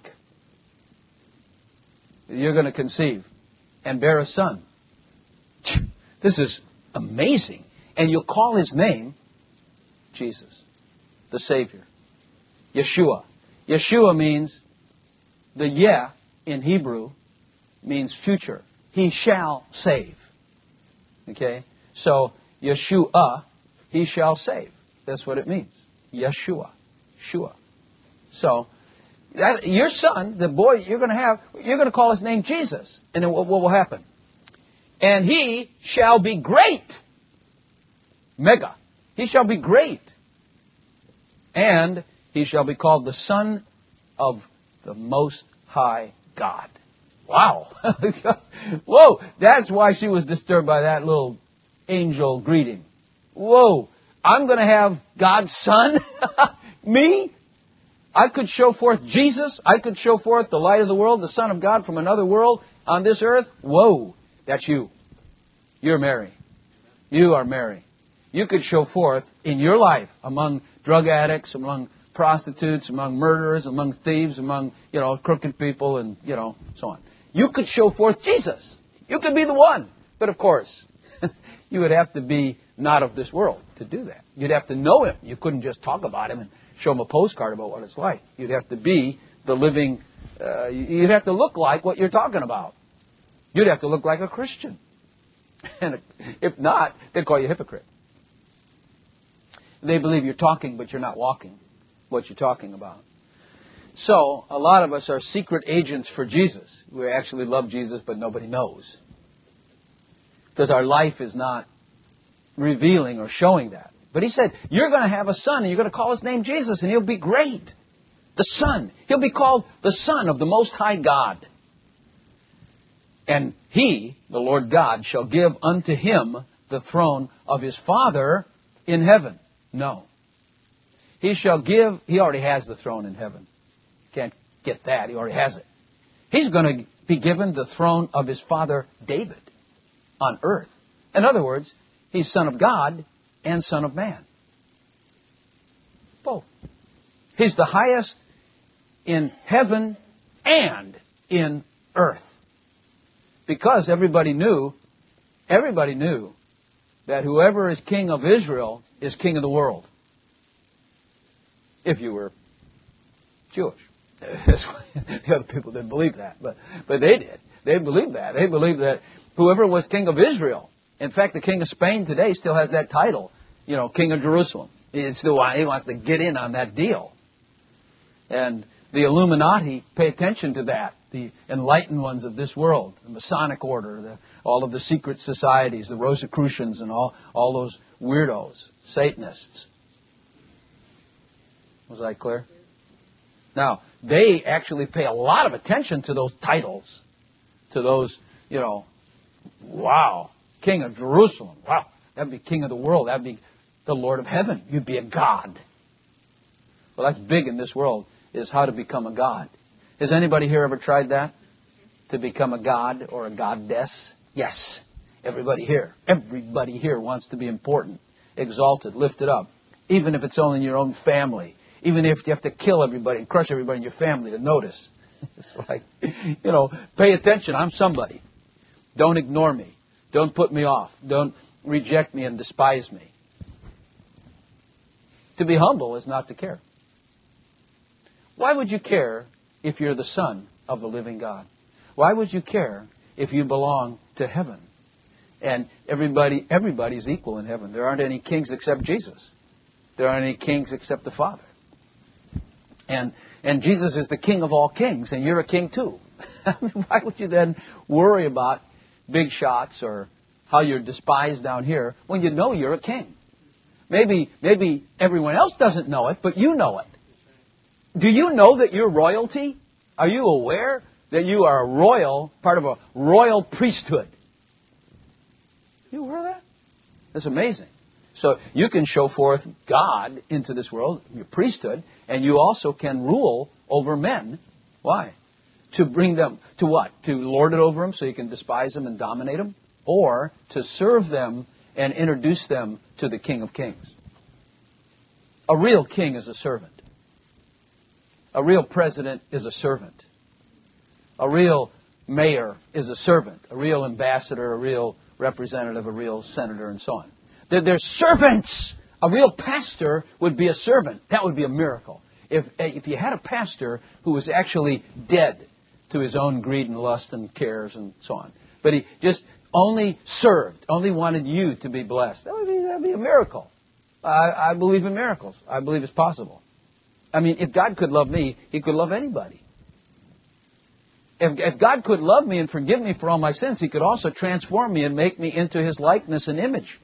you're going to conceive and bear a son. This is amazing. And you'll call His name Jesus, the Savior. Yeshua. Yeshua means, the Yeh in Hebrew means future. He shall save. Okay? So, Yeshua, He shall save. That's what it means. Yeshua. Shua. So, your son, the boy you're going to call his name Jesus. And then what will happen? And he shall be great. Mega. He shall be great. And he shall be called the Son of the Most High God. Wow. Whoa. That's why she was disturbed by that little angel greeting. Whoa. I'm going to have God's Son? Me? I could show forth Jesus. I could show forth the light of the world, the Son of God from another world on this earth. Whoa. That's you. You're Mary. You are Mary. You could show forth in your life among drug addicts, among prostitutes, among murderers, among thieves, among, crooked people and, so on. You could show forth Jesus. You could be the one. But of course, you would have to be not of this world to do that. You'd have to know Him. You couldn't just talk about Him and show Him a postcard about what it's like. You'd have to be the living, you'd have to look like what you're talking about. You'd have to look like a Christian. And if not, they'd call you a hypocrite. They believe you're talking, but you're not walking what you're talking about. So, a lot of us are secret agents for Jesus. We actually love Jesus, but nobody knows. Because our life is not revealing or showing that. But He said, you're going to have a son, and you're going to call His name Jesus, and He'll be great. The Son. He'll be called the Son of the Most High God. And He, the Lord God, shall give unto Him the throne of His Father in heaven. No. He shall give, He already has the throne in heaven. Can't get that, He already has it. He's going to be given the throne of His father David on earth. In other words, He's Son of God and Son of Man. Both. He's the highest in heaven and in earth. Because everybody knew that whoever is king of Israel is king of the world. If you were Jewish. The other people didn't believe that, but they did. They believed that. They believed that whoever was king of Israel, in fact, the king of Spain today still has that title, king of Jerusalem. He wants to get in on that deal. And the Illuminati pay attention to that. The enlightened ones of this world, the Masonic order, all of the secret societies, the Rosicrucians and all those weirdos, Satanists. Was I clear? Now, they actually pay a lot of attention to those titles, to those, wow, king of Jerusalem. Wow, that'd be king of the world. That'd be the Lord of heaven. You'd be a god. Well, that's big in this world, is how to become a god. Has anybody here ever tried that? To become a god or a goddess? Yes. Everybody here wants to be important, exalted, lifted up. Even if it's only in your own family. Even if you have to kill everybody and crush everybody in your family to notice. It's like, pay attention. I'm somebody. Don't ignore me. Don't put me off. Don't reject me and despise me. To be humble is not to care. Why would you care if you're the son of the living God? Why would you care if you belong to heaven? And everybody's equal in heaven. There aren't any kings except Jesus. There aren't any kings except the Father. And Jesus is the King of all kings, and you're a king too. I mean, why would you then worry about big shots or how you're despised down here when you know you're a king? Maybe everyone else doesn't know it, but you know it. Do you know that you're royalty? Are you aware that you are a royal, part of a royal priesthood? You aware of that? That's amazing. So you can show forth God into this world, your priesthood, and you also can rule over men. Why? To bring them to what? To lord it over them so you can despise them and dominate them? Or to serve them and introduce them to the King of Kings? A real king is a servant. A real president is a servant. A real mayor is a servant. A real ambassador, a real representative, a real senator, and so on. They're servants. A real pastor would be a servant. That would be a miracle. If you had a pastor who was actually dead to his own greed and lust and cares and so on, but he just only served, only wanted you to be blessed, that'd be a miracle. I believe in miracles. I believe it's possible. I mean, if God could love me, He could love anybody. If God could love me and forgive me for all my sins, He could also transform me and make me into His likeness and image.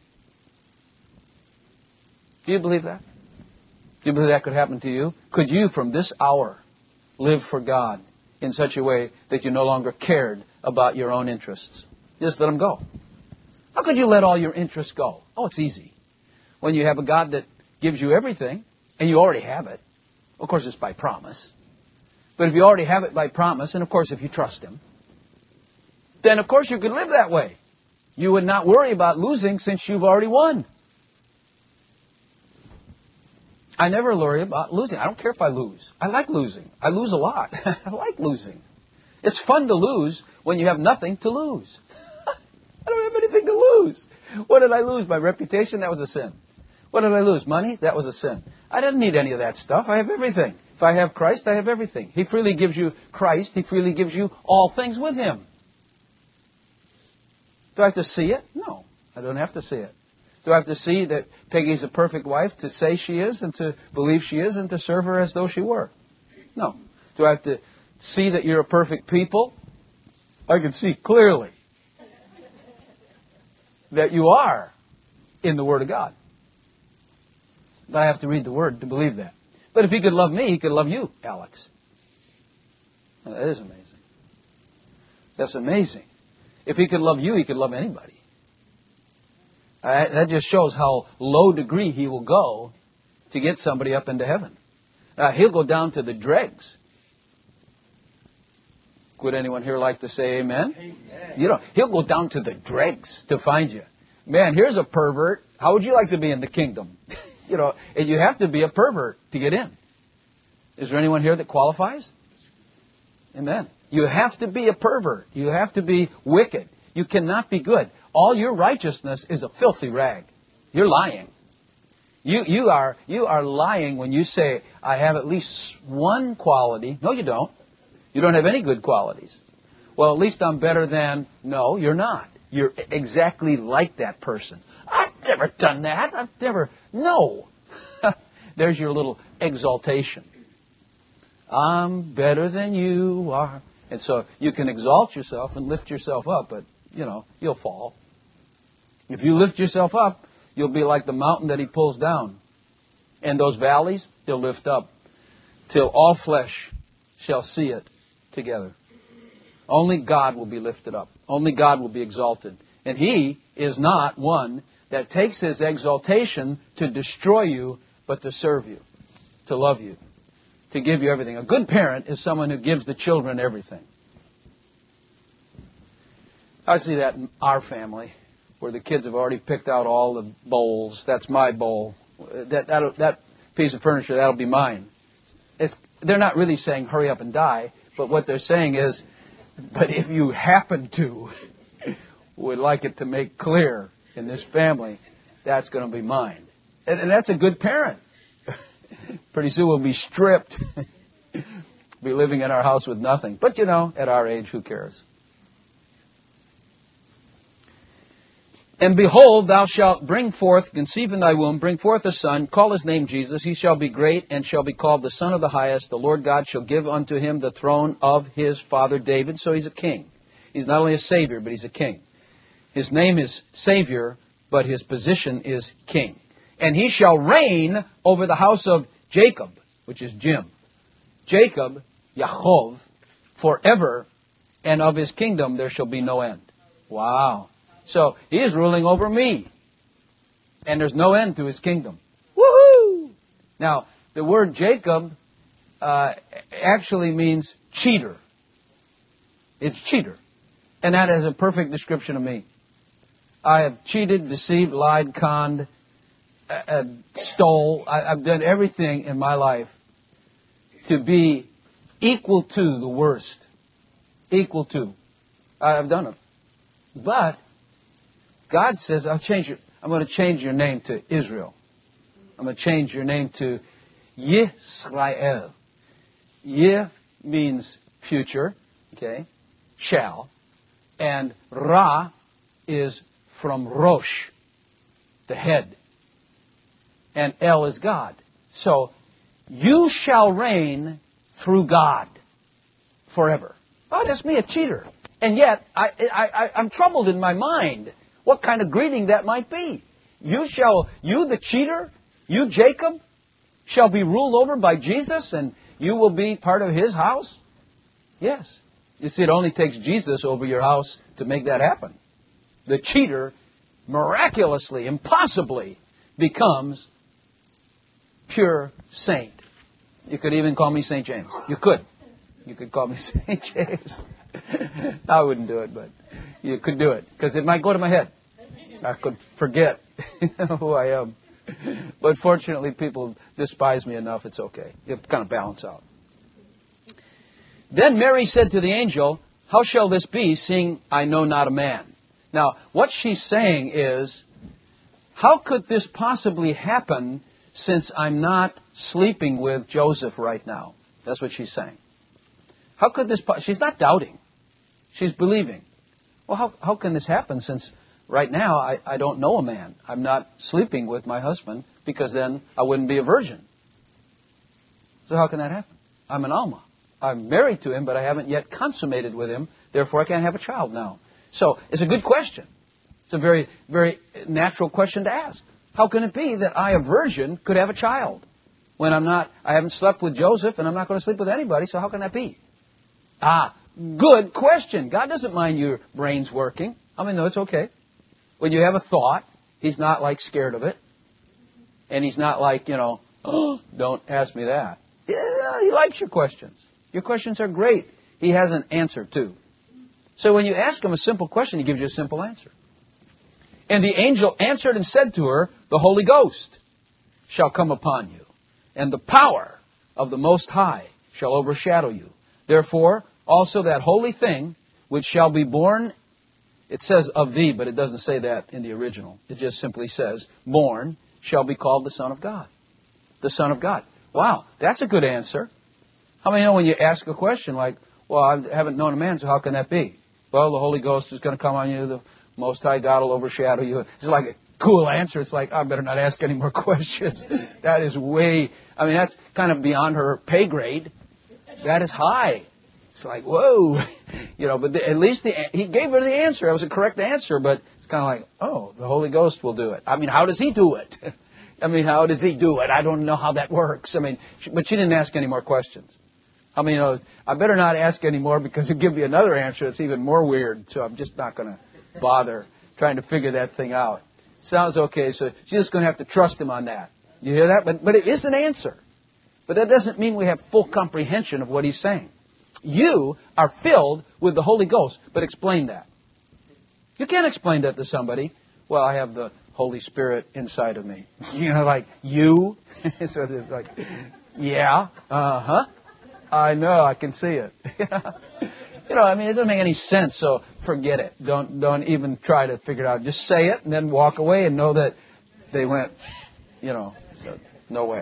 Do you believe that? Do you believe that could happen to you? Could you, from this hour, live for God in such a way that you no longer cared about your own interests? Just let them go. How could you let all your interests go? Oh, it's easy. When you have a God that gives you everything, and you already have it, of course it's by promise. But if you already have it by promise, and of course if you trust Him, then of course you could live that way. You would not worry about losing since you've already won. I never worry about losing. I don't care if I lose. I like losing. I lose a lot. I like losing. It's fun to lose when you have nothing to lose. I don't have anything to lose. What did I lose? My reputation? That was a sin. What did I lose? Money? That was a sin. I didn't need any of that stuff. I have everything. If I have Christ, I have everything. He freely gives you Christ. He freely gives you all things with Him. Do I have to see it? No, I don't have to see it. Do I have to see that Peggy's a perfect wife to say she is and to believe she is and to serve her as though she were? No. Do I have to see that you're a perfect people? I can see clearly that you are in the Word of God. I have to read the Word to believe that. But if He could love me, He could love you, Alex. Now, that is amazing. That's amazing. If He could love you, He could love anybody. That just shows how low degree He will go to get somebody up into heaven. He'll go down to the dregs. Would anyone here like to say amen? Amen. He'll go down to the dregs to find you. Man, here's a pervert. How would you like to be in the kingdom? And you have to be a pervert to get in. Is there anyone here that qualifies? Amen. You have to be a pervert. You have to be wicked. You cannot be good. All your righteousness is a filthy rag. You're lying. You are lying when you say, I have at least one quality. No, you don't. You don't have any good qualities. Well, at least I'm better than... No, you're not. You're exactly like that person. I've never done that. I've never... No. There's your little exaltation. I'm better than you are. And so you can exalt yourself and lift yourself up, but, you'll fall. If you lift yourself up, you'll be like the mountain that he pulls down. And those valleys, he'll lift up till all flesh shall see it together. Only God will be lifted up. Only God will be exalted. And he is not one that takes his exaltation to destroy you, but to serve you, to love you, to give you everything. A good parent is someone who gives the children everything. I see that in our family, where the kids have already picked out all the bowls. That's my bowl. That piece of furniture, that'll be mine. They're not really saying, hurry up and die, but what they're saying is, but if you happen to, would like it to make clear in this family, that's going to be mine. And that's a good parent. Pretty soon we'll be stripped, be living in our house with nothing. But at our age, who cares? And behold, thou shalt bring forth, conceive in thy womb, bring forth a son, call his name Jesus. He shall be great and shall be called the Son of the Highest. The Lord God shall give unto him the throne of his father David. So he's a king. He's not only a Savior, but he's a king. His name is Savior, but his position is king. And he shall reign over the house of Jacob, which is Jim. Jacob, Yaakov, forever, and of his kingdom there shall be no end. Wow. So he is ruling over me. And there's no end to his kingdom. Woohoo! Now, the word Jacob actually means cheater. It's cheater. And that is a perfect description of me. I have cheated, deceived, lied, conned, stole. I've done everything in my life to be equal to the worst. Equal to. I've done it. But God says, I'm going to change your name to Israel. I'm going to change your name to Yisrael. Yeh means future, okay, shall. And Ra is from Rosh, the head. And El is God. So, you shall reign through God forever. Oh, that's me, a cheater. And yet, I'm troubled in my mind what kind of greeting that might be. You the cheater, you Jacob, shall be ruled over by Jesus and you will be part of his house? Yes. You see, it only takes Jesus over your house to make that happen. The cheater miraculously, impossibly becomes pure saint. You could even call me St. James. You could. You could call me St. James. I wouldn't do it, but you could do it. Because it might go to my head. I could forget who I am. But fortunately, people despise me enough. It's okay. It kind of balance out. Then Mary said to the angel, how shall this be, seeing I know not a man? Now, what she's saying is, how could this possibly happen since I'm not sleeping with Joseph right now? That's what she's saying. How could this... She's not doubting. She's believing. Well, how can this happen since right now I don't know a man? I'm not sleeping with my husband because then I wouldn't be a virgin. So how can that happen? I'm an Alma. I'm married to him, but I haven't yet consummated with him. Therefore, I can't have a child now. So it's a good question. It's a very, very natural question to ask. How can it be that I, a virgin, could have a child when I haven't slept with Joseph and I'm not going to sleep with anybody, so how can that be? Good question. God doesn't mind your brains working. No, it's okay. When you have a thought, He's not like scared of it. And He's not like, oh, don't ask me that. Yeah, He likes your questions. Your questions are great. He has an answer too. So when you ask Him a simple question, He gives you a simple answer. And the angel answered and said to her, the Holy Ghost shall come upon you, and the power of the Most High shall overshadow you. Therefore, Also that holy thing which shall be born, it says of thee, but it doesn't say that in the original. It just simply says, born shall be called the Son of God. The Son of God. Wow, that's a good answer. How many know when you ask a question like, well, I haven't known a man, so how can that be? Well, the Holy Ghost is going to come on you. The Most High God will overshadow you. It's like a cool answer. It's like, I better not ask any more questions. That is that's kind of beyond her pay grade. That is high. It's like, whoa. But at least he gave her the answer. It was a correct answer, but it's kind of like, oh, the Holy Ghost will do it. How does he do it? How does he do it? I don't know how that works. But she didn't ask any more questions. I better not ask any more because he'll give me another answer that's even more weird. So I'm just not going to bother trying to figure that thing out. Sounds okay. So she's just going to have to trust him on that. You hear that? But it is an answer. But that doesn't mean we have full comprehension of what he's saying. You are filled with the Holy Ghost. But explain that. You can't explain that to somebody. Well, I have the Holy Spirit inside of me. Like you. So it's like, yeah, I know, I can see it. It doesn't make any sense, so forget it. Don't even try to figure it out. Just say it and then walk away and know that they went, so no way.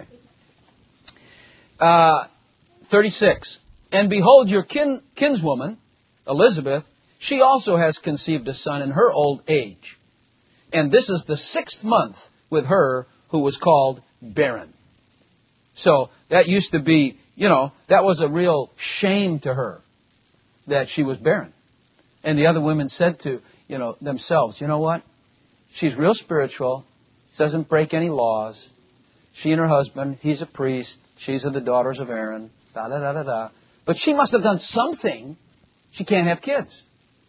36. And behold, your kinswoman, Elizabeth, she also has conceived a son in her old age. And this is the 6th month with her who was called barren. So that used to be, that was a real shame to her that she was barren. And the other women said to, themselves, you know what? She's real spiritual. Doesn't break any laws. She and her husband, he's a priest. She's of the daughters of Aaron. Da-da-da-da-da. But she must have done something. She can't have kids.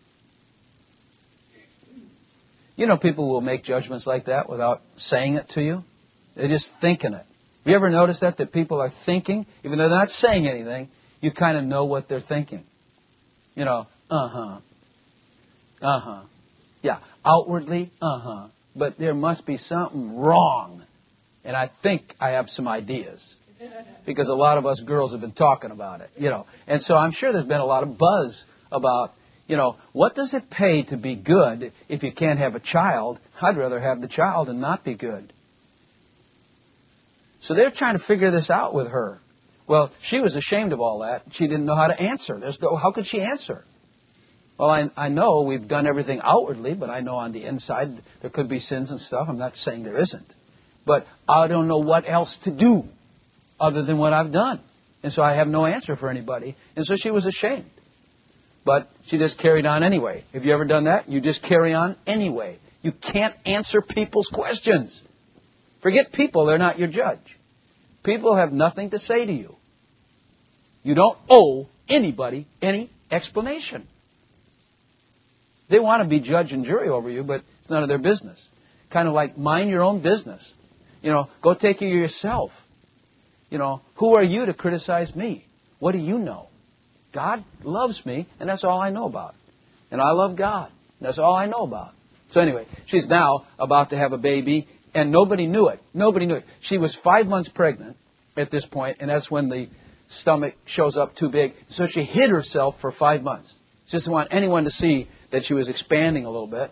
People will make judgments like that without saying it to you. They're just thinking it. Have you ever noticed that people are thinking, even though they're not saying anything, you kind of know what they're thinking. Yeah, outwardly, but there must be something wrong. And I think I have some ideas. Because a lot of us girls have been talking about it, And so I'm sure there's been a lot of buzz about, what does it pay to be good if you can't have a child? I'd rather have the child and not be good. So they're trying to figure this out with her. Well, she was ashamed of all that. She didn't know how to answer. How could she answer? Well, I know we've done everything outwardly, but I know on the inside there could be sins and stuff. I'm not saying there isn't. But I don't know what else to do other than what I've done. And so I have no answer for anybody. And so she was ashamed. But she just carried on anyway. Have you ever done that? You just carry on anyway. You can't answer people's questions. Forget people, they're not your judge. People have nothing to say to you. You don't owe anybody any explanation. They want to be judge and jury over you, but it's none of their business. Kind of like mind your own business. Go take care of yourself. Who are you to criticize me? What do you know? God loves me, and that's all I know about. And I love God. That's all I know about. So anyway, she's now about to have a baby, and nobody knew it. Nobody knew it. She was 5 months pregnant at this point, and that's when the stomach shows up too big. So she hid herself for 5 months. She didn't want anyone to see that she was expanding a little bit.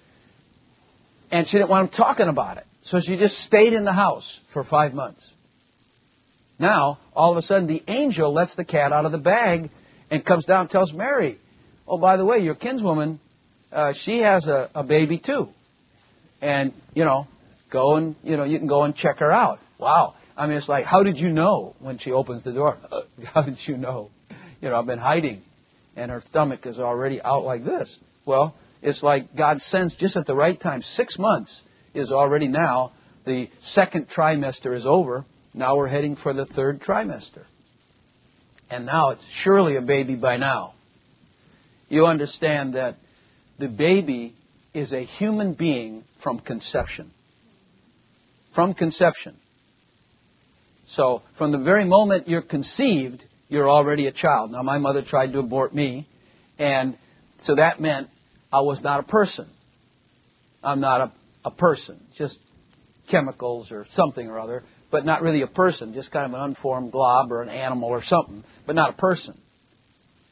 And she didn't want them talking about it. So she just stayed in the house for 5 months. Now, all of a sudden, the angel lets the cat out of the bag and comes down and tells Mary, oh, by the way, your kinswoman, she has a baby too. And, go and, you can go and check her out. Wow. It's like, how did you know when she opens the door? How did you know? I've been hiding. And her stomach is already out like this. Well, it's like God sends just at the right time. 6 months is already now. The second trimester is over. Now we're heading for the third trimester. And now it's surely a baby by now. You understand that the baby is a human being from conception. From conception. So from the very moment you're conceived, you're already a child. Now my mother tried to abort me, and so that meant I was not a person. I'm not a person, just chemicals or something or other, but not really a person, just kind of an unformed glob or an animal or something, but not a person.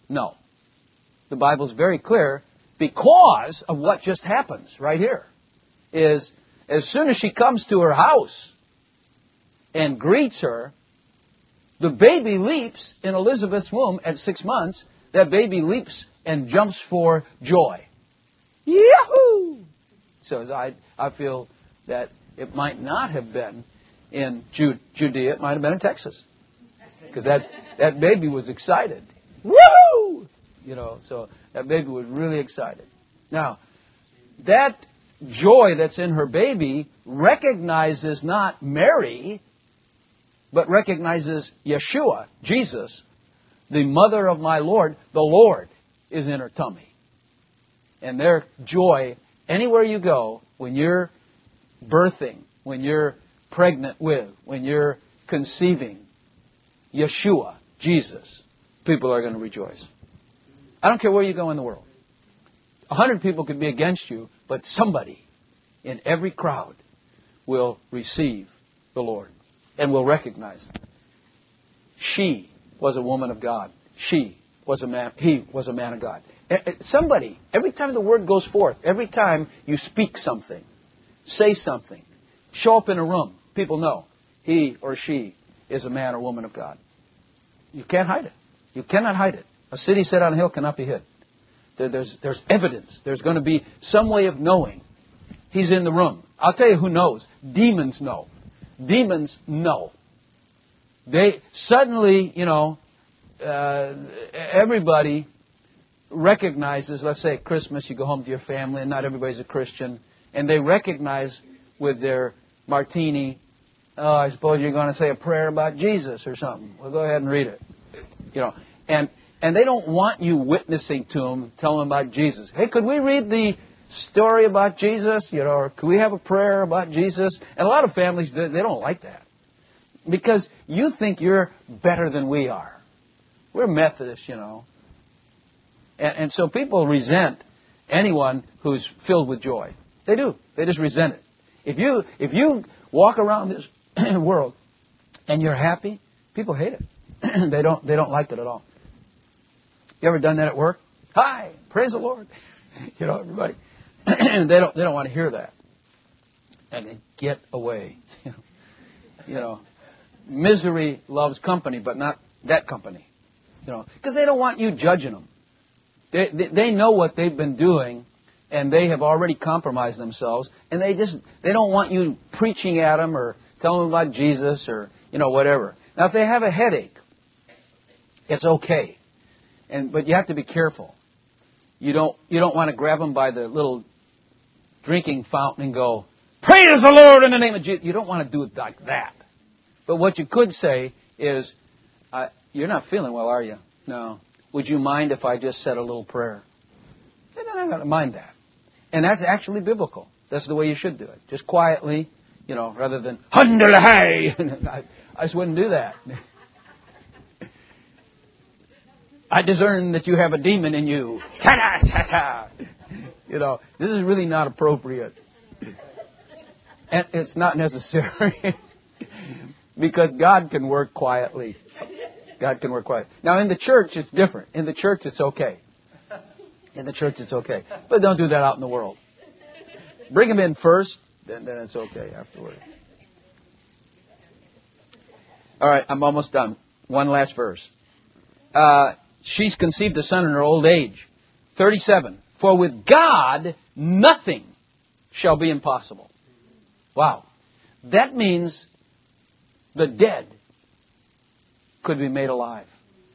No. The Bible's very clear because of what just happens right here. Is as soon as she comes to her house and greets her, the baby leaps in Elizabeth's womb at 6 months. That baby leaps and jumps for joy. Yahoo! So I feel that it might not have been in Judea. It might have been in Texas. Because that baby was excited. Woo! So that baby was really excited. Now, that joy that's in her baby recognizes not Mary, but recognizes Yeshua, Jesus, the mother of my Lord. The Lord is in her tummy. And their joy, anywhere you go, when you're birthing, when you're pregnant with, when you're conceiving, Yeshua, Jesus, people are going to rejoice. I don't care where you go in the world. 100 people could be against you, but somebody in every crowd will receive the Lord and will recognize Him. She was a woman of God. She was a man. He was a man of God. Somebody, every time the word goes forth, every time you speak something, say something, show up in a room, people know he or she is a man or woman of God. You can't hide it. You cannot hide it. A city set on a hill cannot be hid. There's evidence. There's going to be some way of knowing He's in the room. I'll tell you who knows. Demons know. Demons know. They suddenly, everybody recognizes, let's say at Christmas you go home to your family and not everybody's a Christian, and they recognize with their martini, oh, I suppose you're going to say a prayer about Jesus or something. Well, go ahead and read it. And they don't want you witnessing to them, telling them about Jesus. Hey, could we read the story about Jesus? Or could we have a prayer about Jesus? And a lot of families, they don't like that. Because you think you're better than we are. We're Methodists, And so people resent anyone who's filled with joy. They do. They just resent it. If you walk around this world and you're happy, people hate it. They don't like it at all. You ever done that at work? Hi, praise the Lord. Everybody. they don't want to hear that. And they get away. Misery loves company, but not that company. Because they don't want you judging them. They know what they've been doing, and they have already compromised themselves, and they don't want you preaching at them or telling them about Jesus or whatever. Now, if they have a headache, it's okay, but you have to be careful. You don't want to grab them by the little drinking fountain and go, "Praise the Lord in the name of Jesus." You don't want to do it like that. But what you could say is, "You're not feeling well, are you?" "No." "Would you mind if I just said a little prayer?" "They're not going to mind that." And that's actually biblical. That's the way you should do it. Just quietly, rather than, "Hundalahai." I just wouldn't do that. "I discern that you have a demon in you." Ta-da-ta-ta. This is really not appropriate. And it's not necessary. Because God can work quietly. God can work quietly. Now, in the church, it's different. In the church, it's okay. In the church, it's okay. But don't do that out in the world. Bring them in first, then it's okay afterward. All right, I'm almost done. One last verse. She's conceived a son in her old age. 37. For with God, nothing shall be impossible. Wow. That means the dead could be made alive.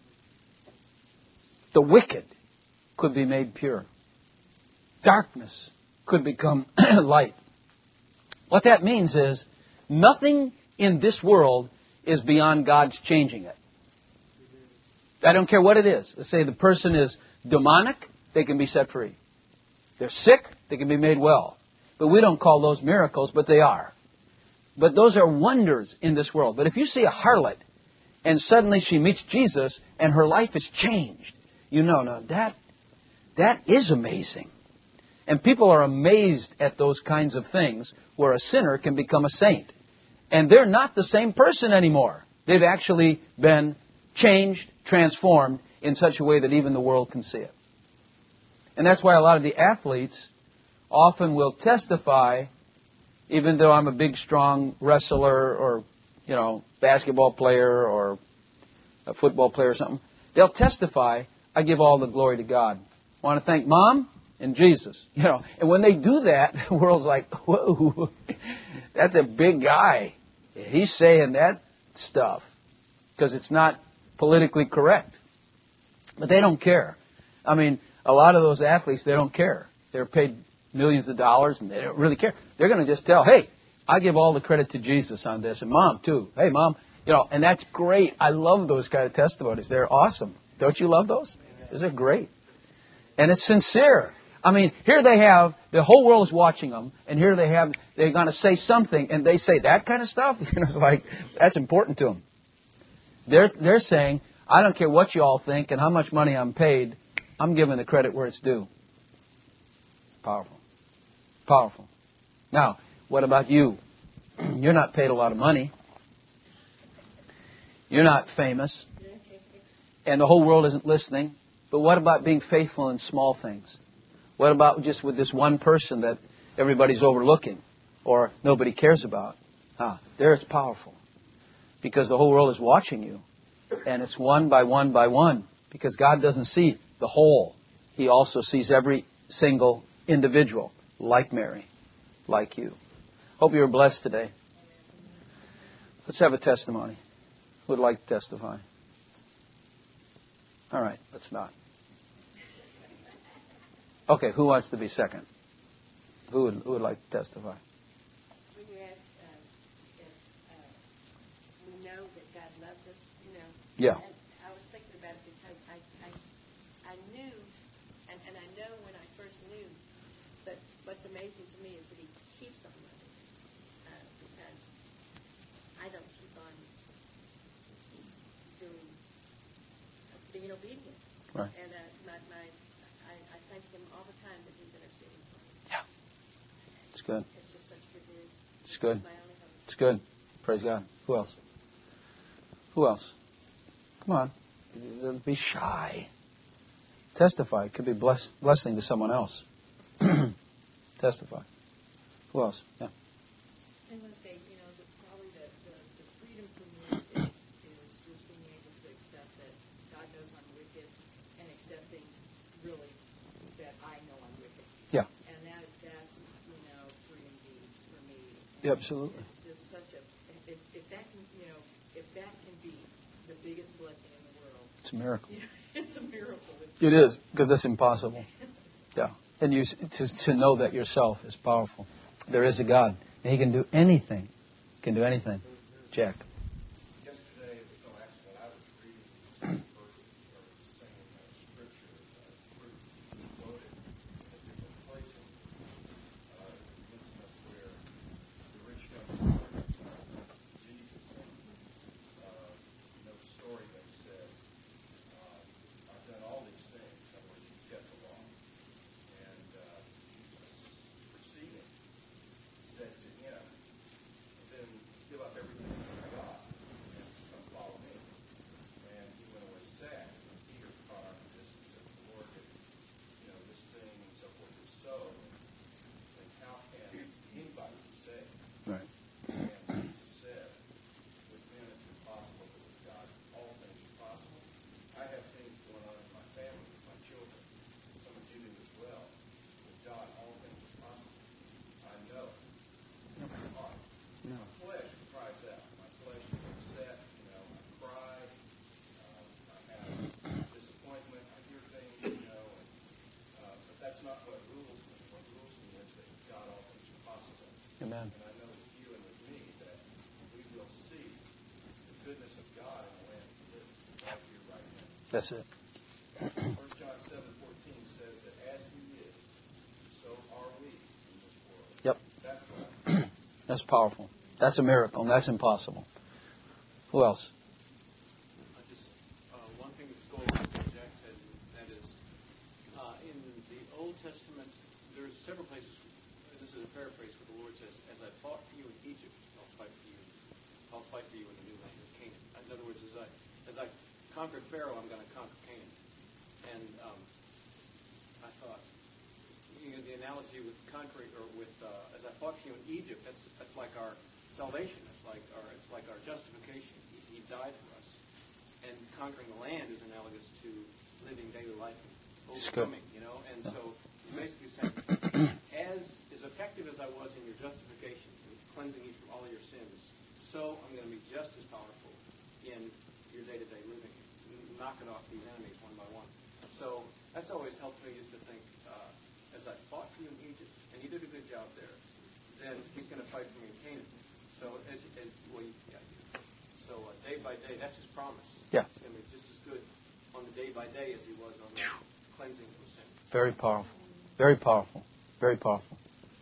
The wicked could be made pure. Darkness could become light. What that means is nothing in this world is beyond God's changing it. I don't care what it is. Let's say the person is demonic, they can be set free. They're sick, they can be made well. But we don't call those miracles, but they are. But those are wonders in this world. But if you see a harlot and suddenly she meets Jesus and her life is changed, that is amazing. And people are amazed at those kinds of things where a sinner can become a saint. And they're not the same person anymore. They've actually been changed, transformed, in such a way that even the world can see it. And that's why a lot of the athletes often will testify, even though I'm a big, strong wrestler or, basketball player or a football player or something, they'll testify, I give all the glory to God. I want to thank Mom and Jesus. And when they do that, the world's like, whoa, that's a big guy. He's saying that stuff because it's not politically correct. But they don't care. I mean, a lot of those athletes, they don't care. They're paid millions of dollars and they don't really care. They're going to just tell, hey, I give all the credit to Jesus on this. And Mom, too. Hey, Mom. And that's great. I love those kind of testimonies. They're awesome. Don't you love those? Those are great. And it's sincere. I mean, here they have, the whole world is watching them, and here they're going to say something, and they say that kind of stuff. It's like, that's important to them. They're saying, I don't care what you all think and how much money I'm paid, I'm giving the credit where it's due. Powerful. Powerful. Now, what about you? You're not paid a lot of money. You're not famous. And the whole world isn't listening. But what about being faithful in small things? What about just with this one person that everybody's overlooking or nobody cares about? There it's powerful. Because the whole world is watching you. And it's one by one by one. Because God doesn't see the whole. He also sees every single individual, like Mary, like you. Hope you were blessed today. Let's have a testimony. Who would like to testify? All right, let's not. Okay, who wants to be second? Who would like to testify? When you ask if we know that God loves us, Yeah. And I was thinking about it because I knew, and I know when I first knew, but what's amazing to me is that He keeps on loving us because I don't keep on being obedient. Right. And I thank Him all the time that He's interceding for me. Yeah. It's good. It's just such good news. It's good. My only hope. It's good. Praise God. Who else? Who else? Come on. Don't be shy. Testify. It could be blessing to someone else. Testify. Who else? Yeah. I'm going to say, probably the freedom for me is just being able to accept that God knows I'm wicked and accepting really that I know I'm wicked. Yeah. And that's freedom deeds for me. Yeah, absolutely. It's just such a, if that can be the biggest blessing in the world. It's a miracle. It's a miracle. It is, because that's impossible. Yeah. And to know that yourself is powerful. There is a God, and He can do anything. He can do anything. Jack. Yesterday, it was no accident. I was reading some verses or singing scripture, quoted in a different place in incident where the rich young ruler, Jesus, the story that said, I've done all these things. In other words, you've kept the law. And Jesus, perceiving, said to him, then give up everything you've got and come follow me. And he went away sad. And Peter caught on to this and said, Lord, if this thing and so forth is so, then how can anybody be saved? Right. And Jesus said, with men it's impossible, but with God all things are possible. I have things going on in my family with my children. Some of you do as well. With God all things are possible. I know. My heart. No. My flesh cries out. My flesh is upset. I cry. I have disappointment. I hear things, but that's not what rules me. What rules me is that with God all things are possible. Amen. And I know with you and with me that we will see the goodness of God in the land we live right here, right now. That's it. 1 John 7:14 says that as He is, so are we in this world. Yep. That's what That's powerful. That's a miracle, and that's impossible. Who else? One thing to go over what Jack said, and that is, in the Old Testament, there's several places, this is a paraphrase where the Lord says, as I fought for you in Egypt, I'll fight for you in the new land of Canaan. In other words, as I conquered Pharaoh, I'm going to conquer Canaan. And I thought, the analogy with conquering, or with as I fought for you in Egypt, that's like our salvation. It's like our justification. He died for us. And conquering the land is analogous to living daily life and overcoming, And so you're basically saying, as effective as I was in your justification and cleansing you from all of your sins, so I'm going to be just as powerful in your day-to-day living, knocking off these enemies one by one. So that's always helped me, is to think, as I fought for you in Egypt, and you did a good job there, then he's going to fight for me in Canaan. So day by day, that's his promise. Yeah. It's going to be just as good on the day by day as he was on the cleansing from sin. Very powerful. Very powerful. Very powerful.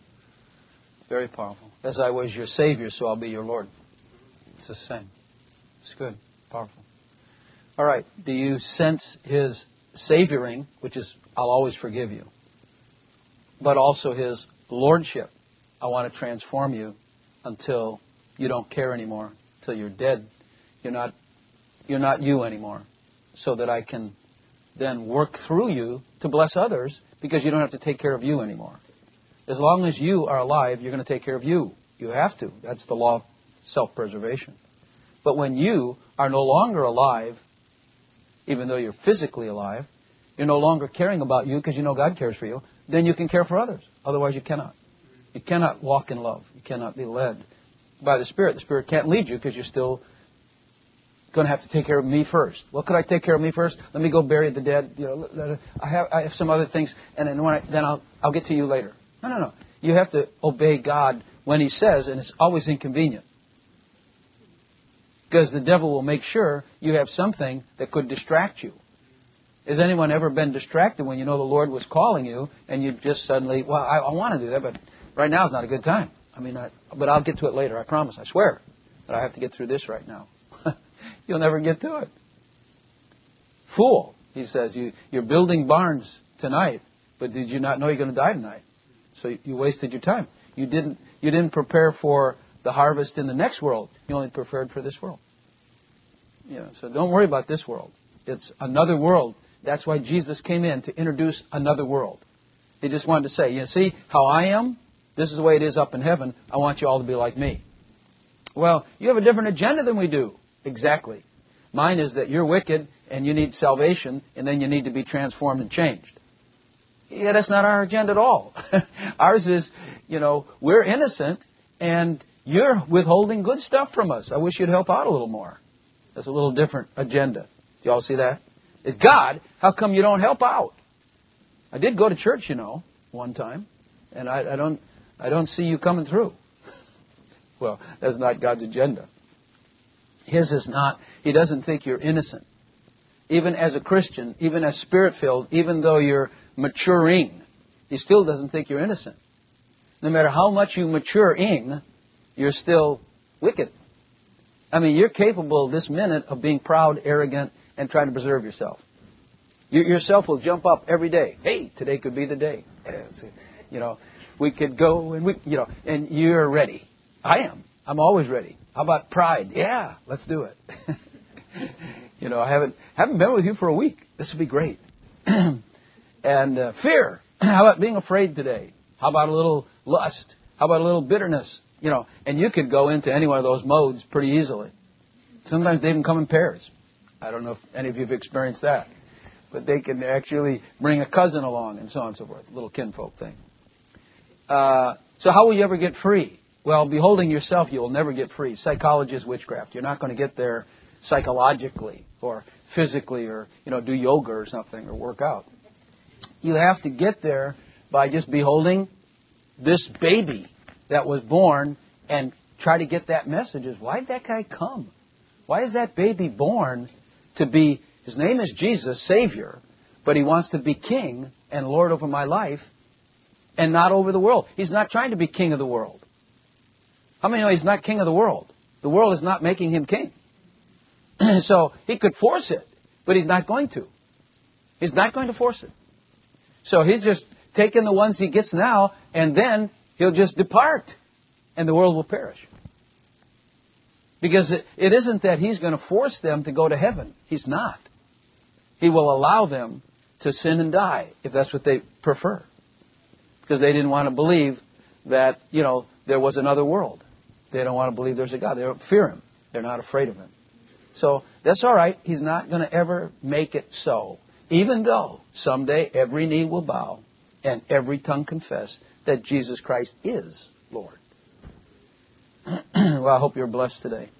Very powerful. As I was your Savior, so I'll be your Lord. It's the same. It's good. Powerful. All right. Do you sense His savioring, which is, I'll always forgive you, but also His Lordship? I want to transform you until you don't care anymore, until you're dead. You're not you anymore, so that I can then work through you to bless others, because you don't have to take care of you anymore. As long as you are alive, you're going to take care of you. You have to. That's the law of self-preservation. But when you are no longer alive, even though you're physically alive, you're no longer caring about you because you know God cares for you, then you can care for others. Otherwise, you cannot. You cannot walk in love. You cannot be led by the Spirit. The Spirit can't lead you because you're still going to have to take care of me first. Well, could I take care of me first? Let me go bury the dead. I have some other things, and then I'll get to you later. No. You have to obey God when He says, and it's always inconvenient. Because the devil will make sure you have something that could distract you. Has anyone ever been distracted when you know the Lord was calling you, and you just suddenly, well, I want to do that, but right now is not a good time. But I'll get to it later, I promise, I swear. But I have to get through this right now. You'll never get to it. Fool, he says, you're building barns tonight, but did you not know you're going to die tonight? So you wasted your time. You didn't prepare for the harvest in the next world. You only prepared for this world. So don't worry about this world. It's another world. That's why Jesus came in, to introduce another world. He just wanted to say, you see how I am? This is the way it is up in heaven. I want you all to be like me. Well, you have a different agenda than we do. Exactly. Mine is that you're wicked and you need salvation, and then you need to be transformed and changed. Yeah, that's not our agenda at all. Ours is, we're innocent and you're withholding good stuff from us. I wish you'd help out a little more. That's a little different agenda. Do you all see that? It's God, how come you don't help out? I did go to church, one time, and I don't see you coming through. Well, that's not God's agenda. His is not. He doesn't think you're innocent. Even as a Christian, even as Spirit-filled, even though you're maturing, He still doesn't think you're innocent. No matter how much you maturing, you're still wicked. You're capable this minute of being proud, arrogant, and trying to preserve yourself. Yourself will jump up every day. Hey, today could be the day. We could go and and you're ready. I am. I'm always ready. How about pride? Yeah, let's do it. I haven't been with you for a week. This would be great. And fear. How about being afraid today? How about a little lust? How about a little bitterness? And you could go into any one of those modes pretty easily. Sometimes they even come in pairs. I don't know if any of you have experienced that. But they can actually bring a cousin along and so on and so forth. A little kinfolk thing. So how will you ever get free? Well, beholding yourself, you will never get free. Psychology is witchcraft. You're not going to get there psychologically or physically or, do yoga or something or work out. You have to get there by just beholding this baby that was born and try to get that message. Why did that guy come? Why is that baby born to be, his name is Jesus, Savior, but he wants to be King and Lord over my life and not over the world. He's not trying to be king of the world. How many know he's not king of the world? The world is not making him king. So he could force it, but he's not going to. He's not going to force it. So he's just taking the ones he gets now, and then he'll just depart, and the world will perish. Because it isn't that he's going to force them to go to heaven. He's not. He will allow them to sin and die if that's what they prefer. Because they didn't want to believe that, there was another world. They don't want to believe there's a God. They don't fear Him. They're not afraid of Him. So that's all right. He's not going to ever make it so. Even though someday every knee will bow and every tongue confess that Jesus Christ is Lord. Well, I hope you're blessed today.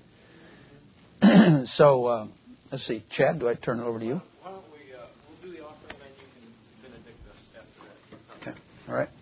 So, let's see. Chad, do I turn it over to you? Why don't we'll do the offering, and then you can benedict us after that. Okay. All right.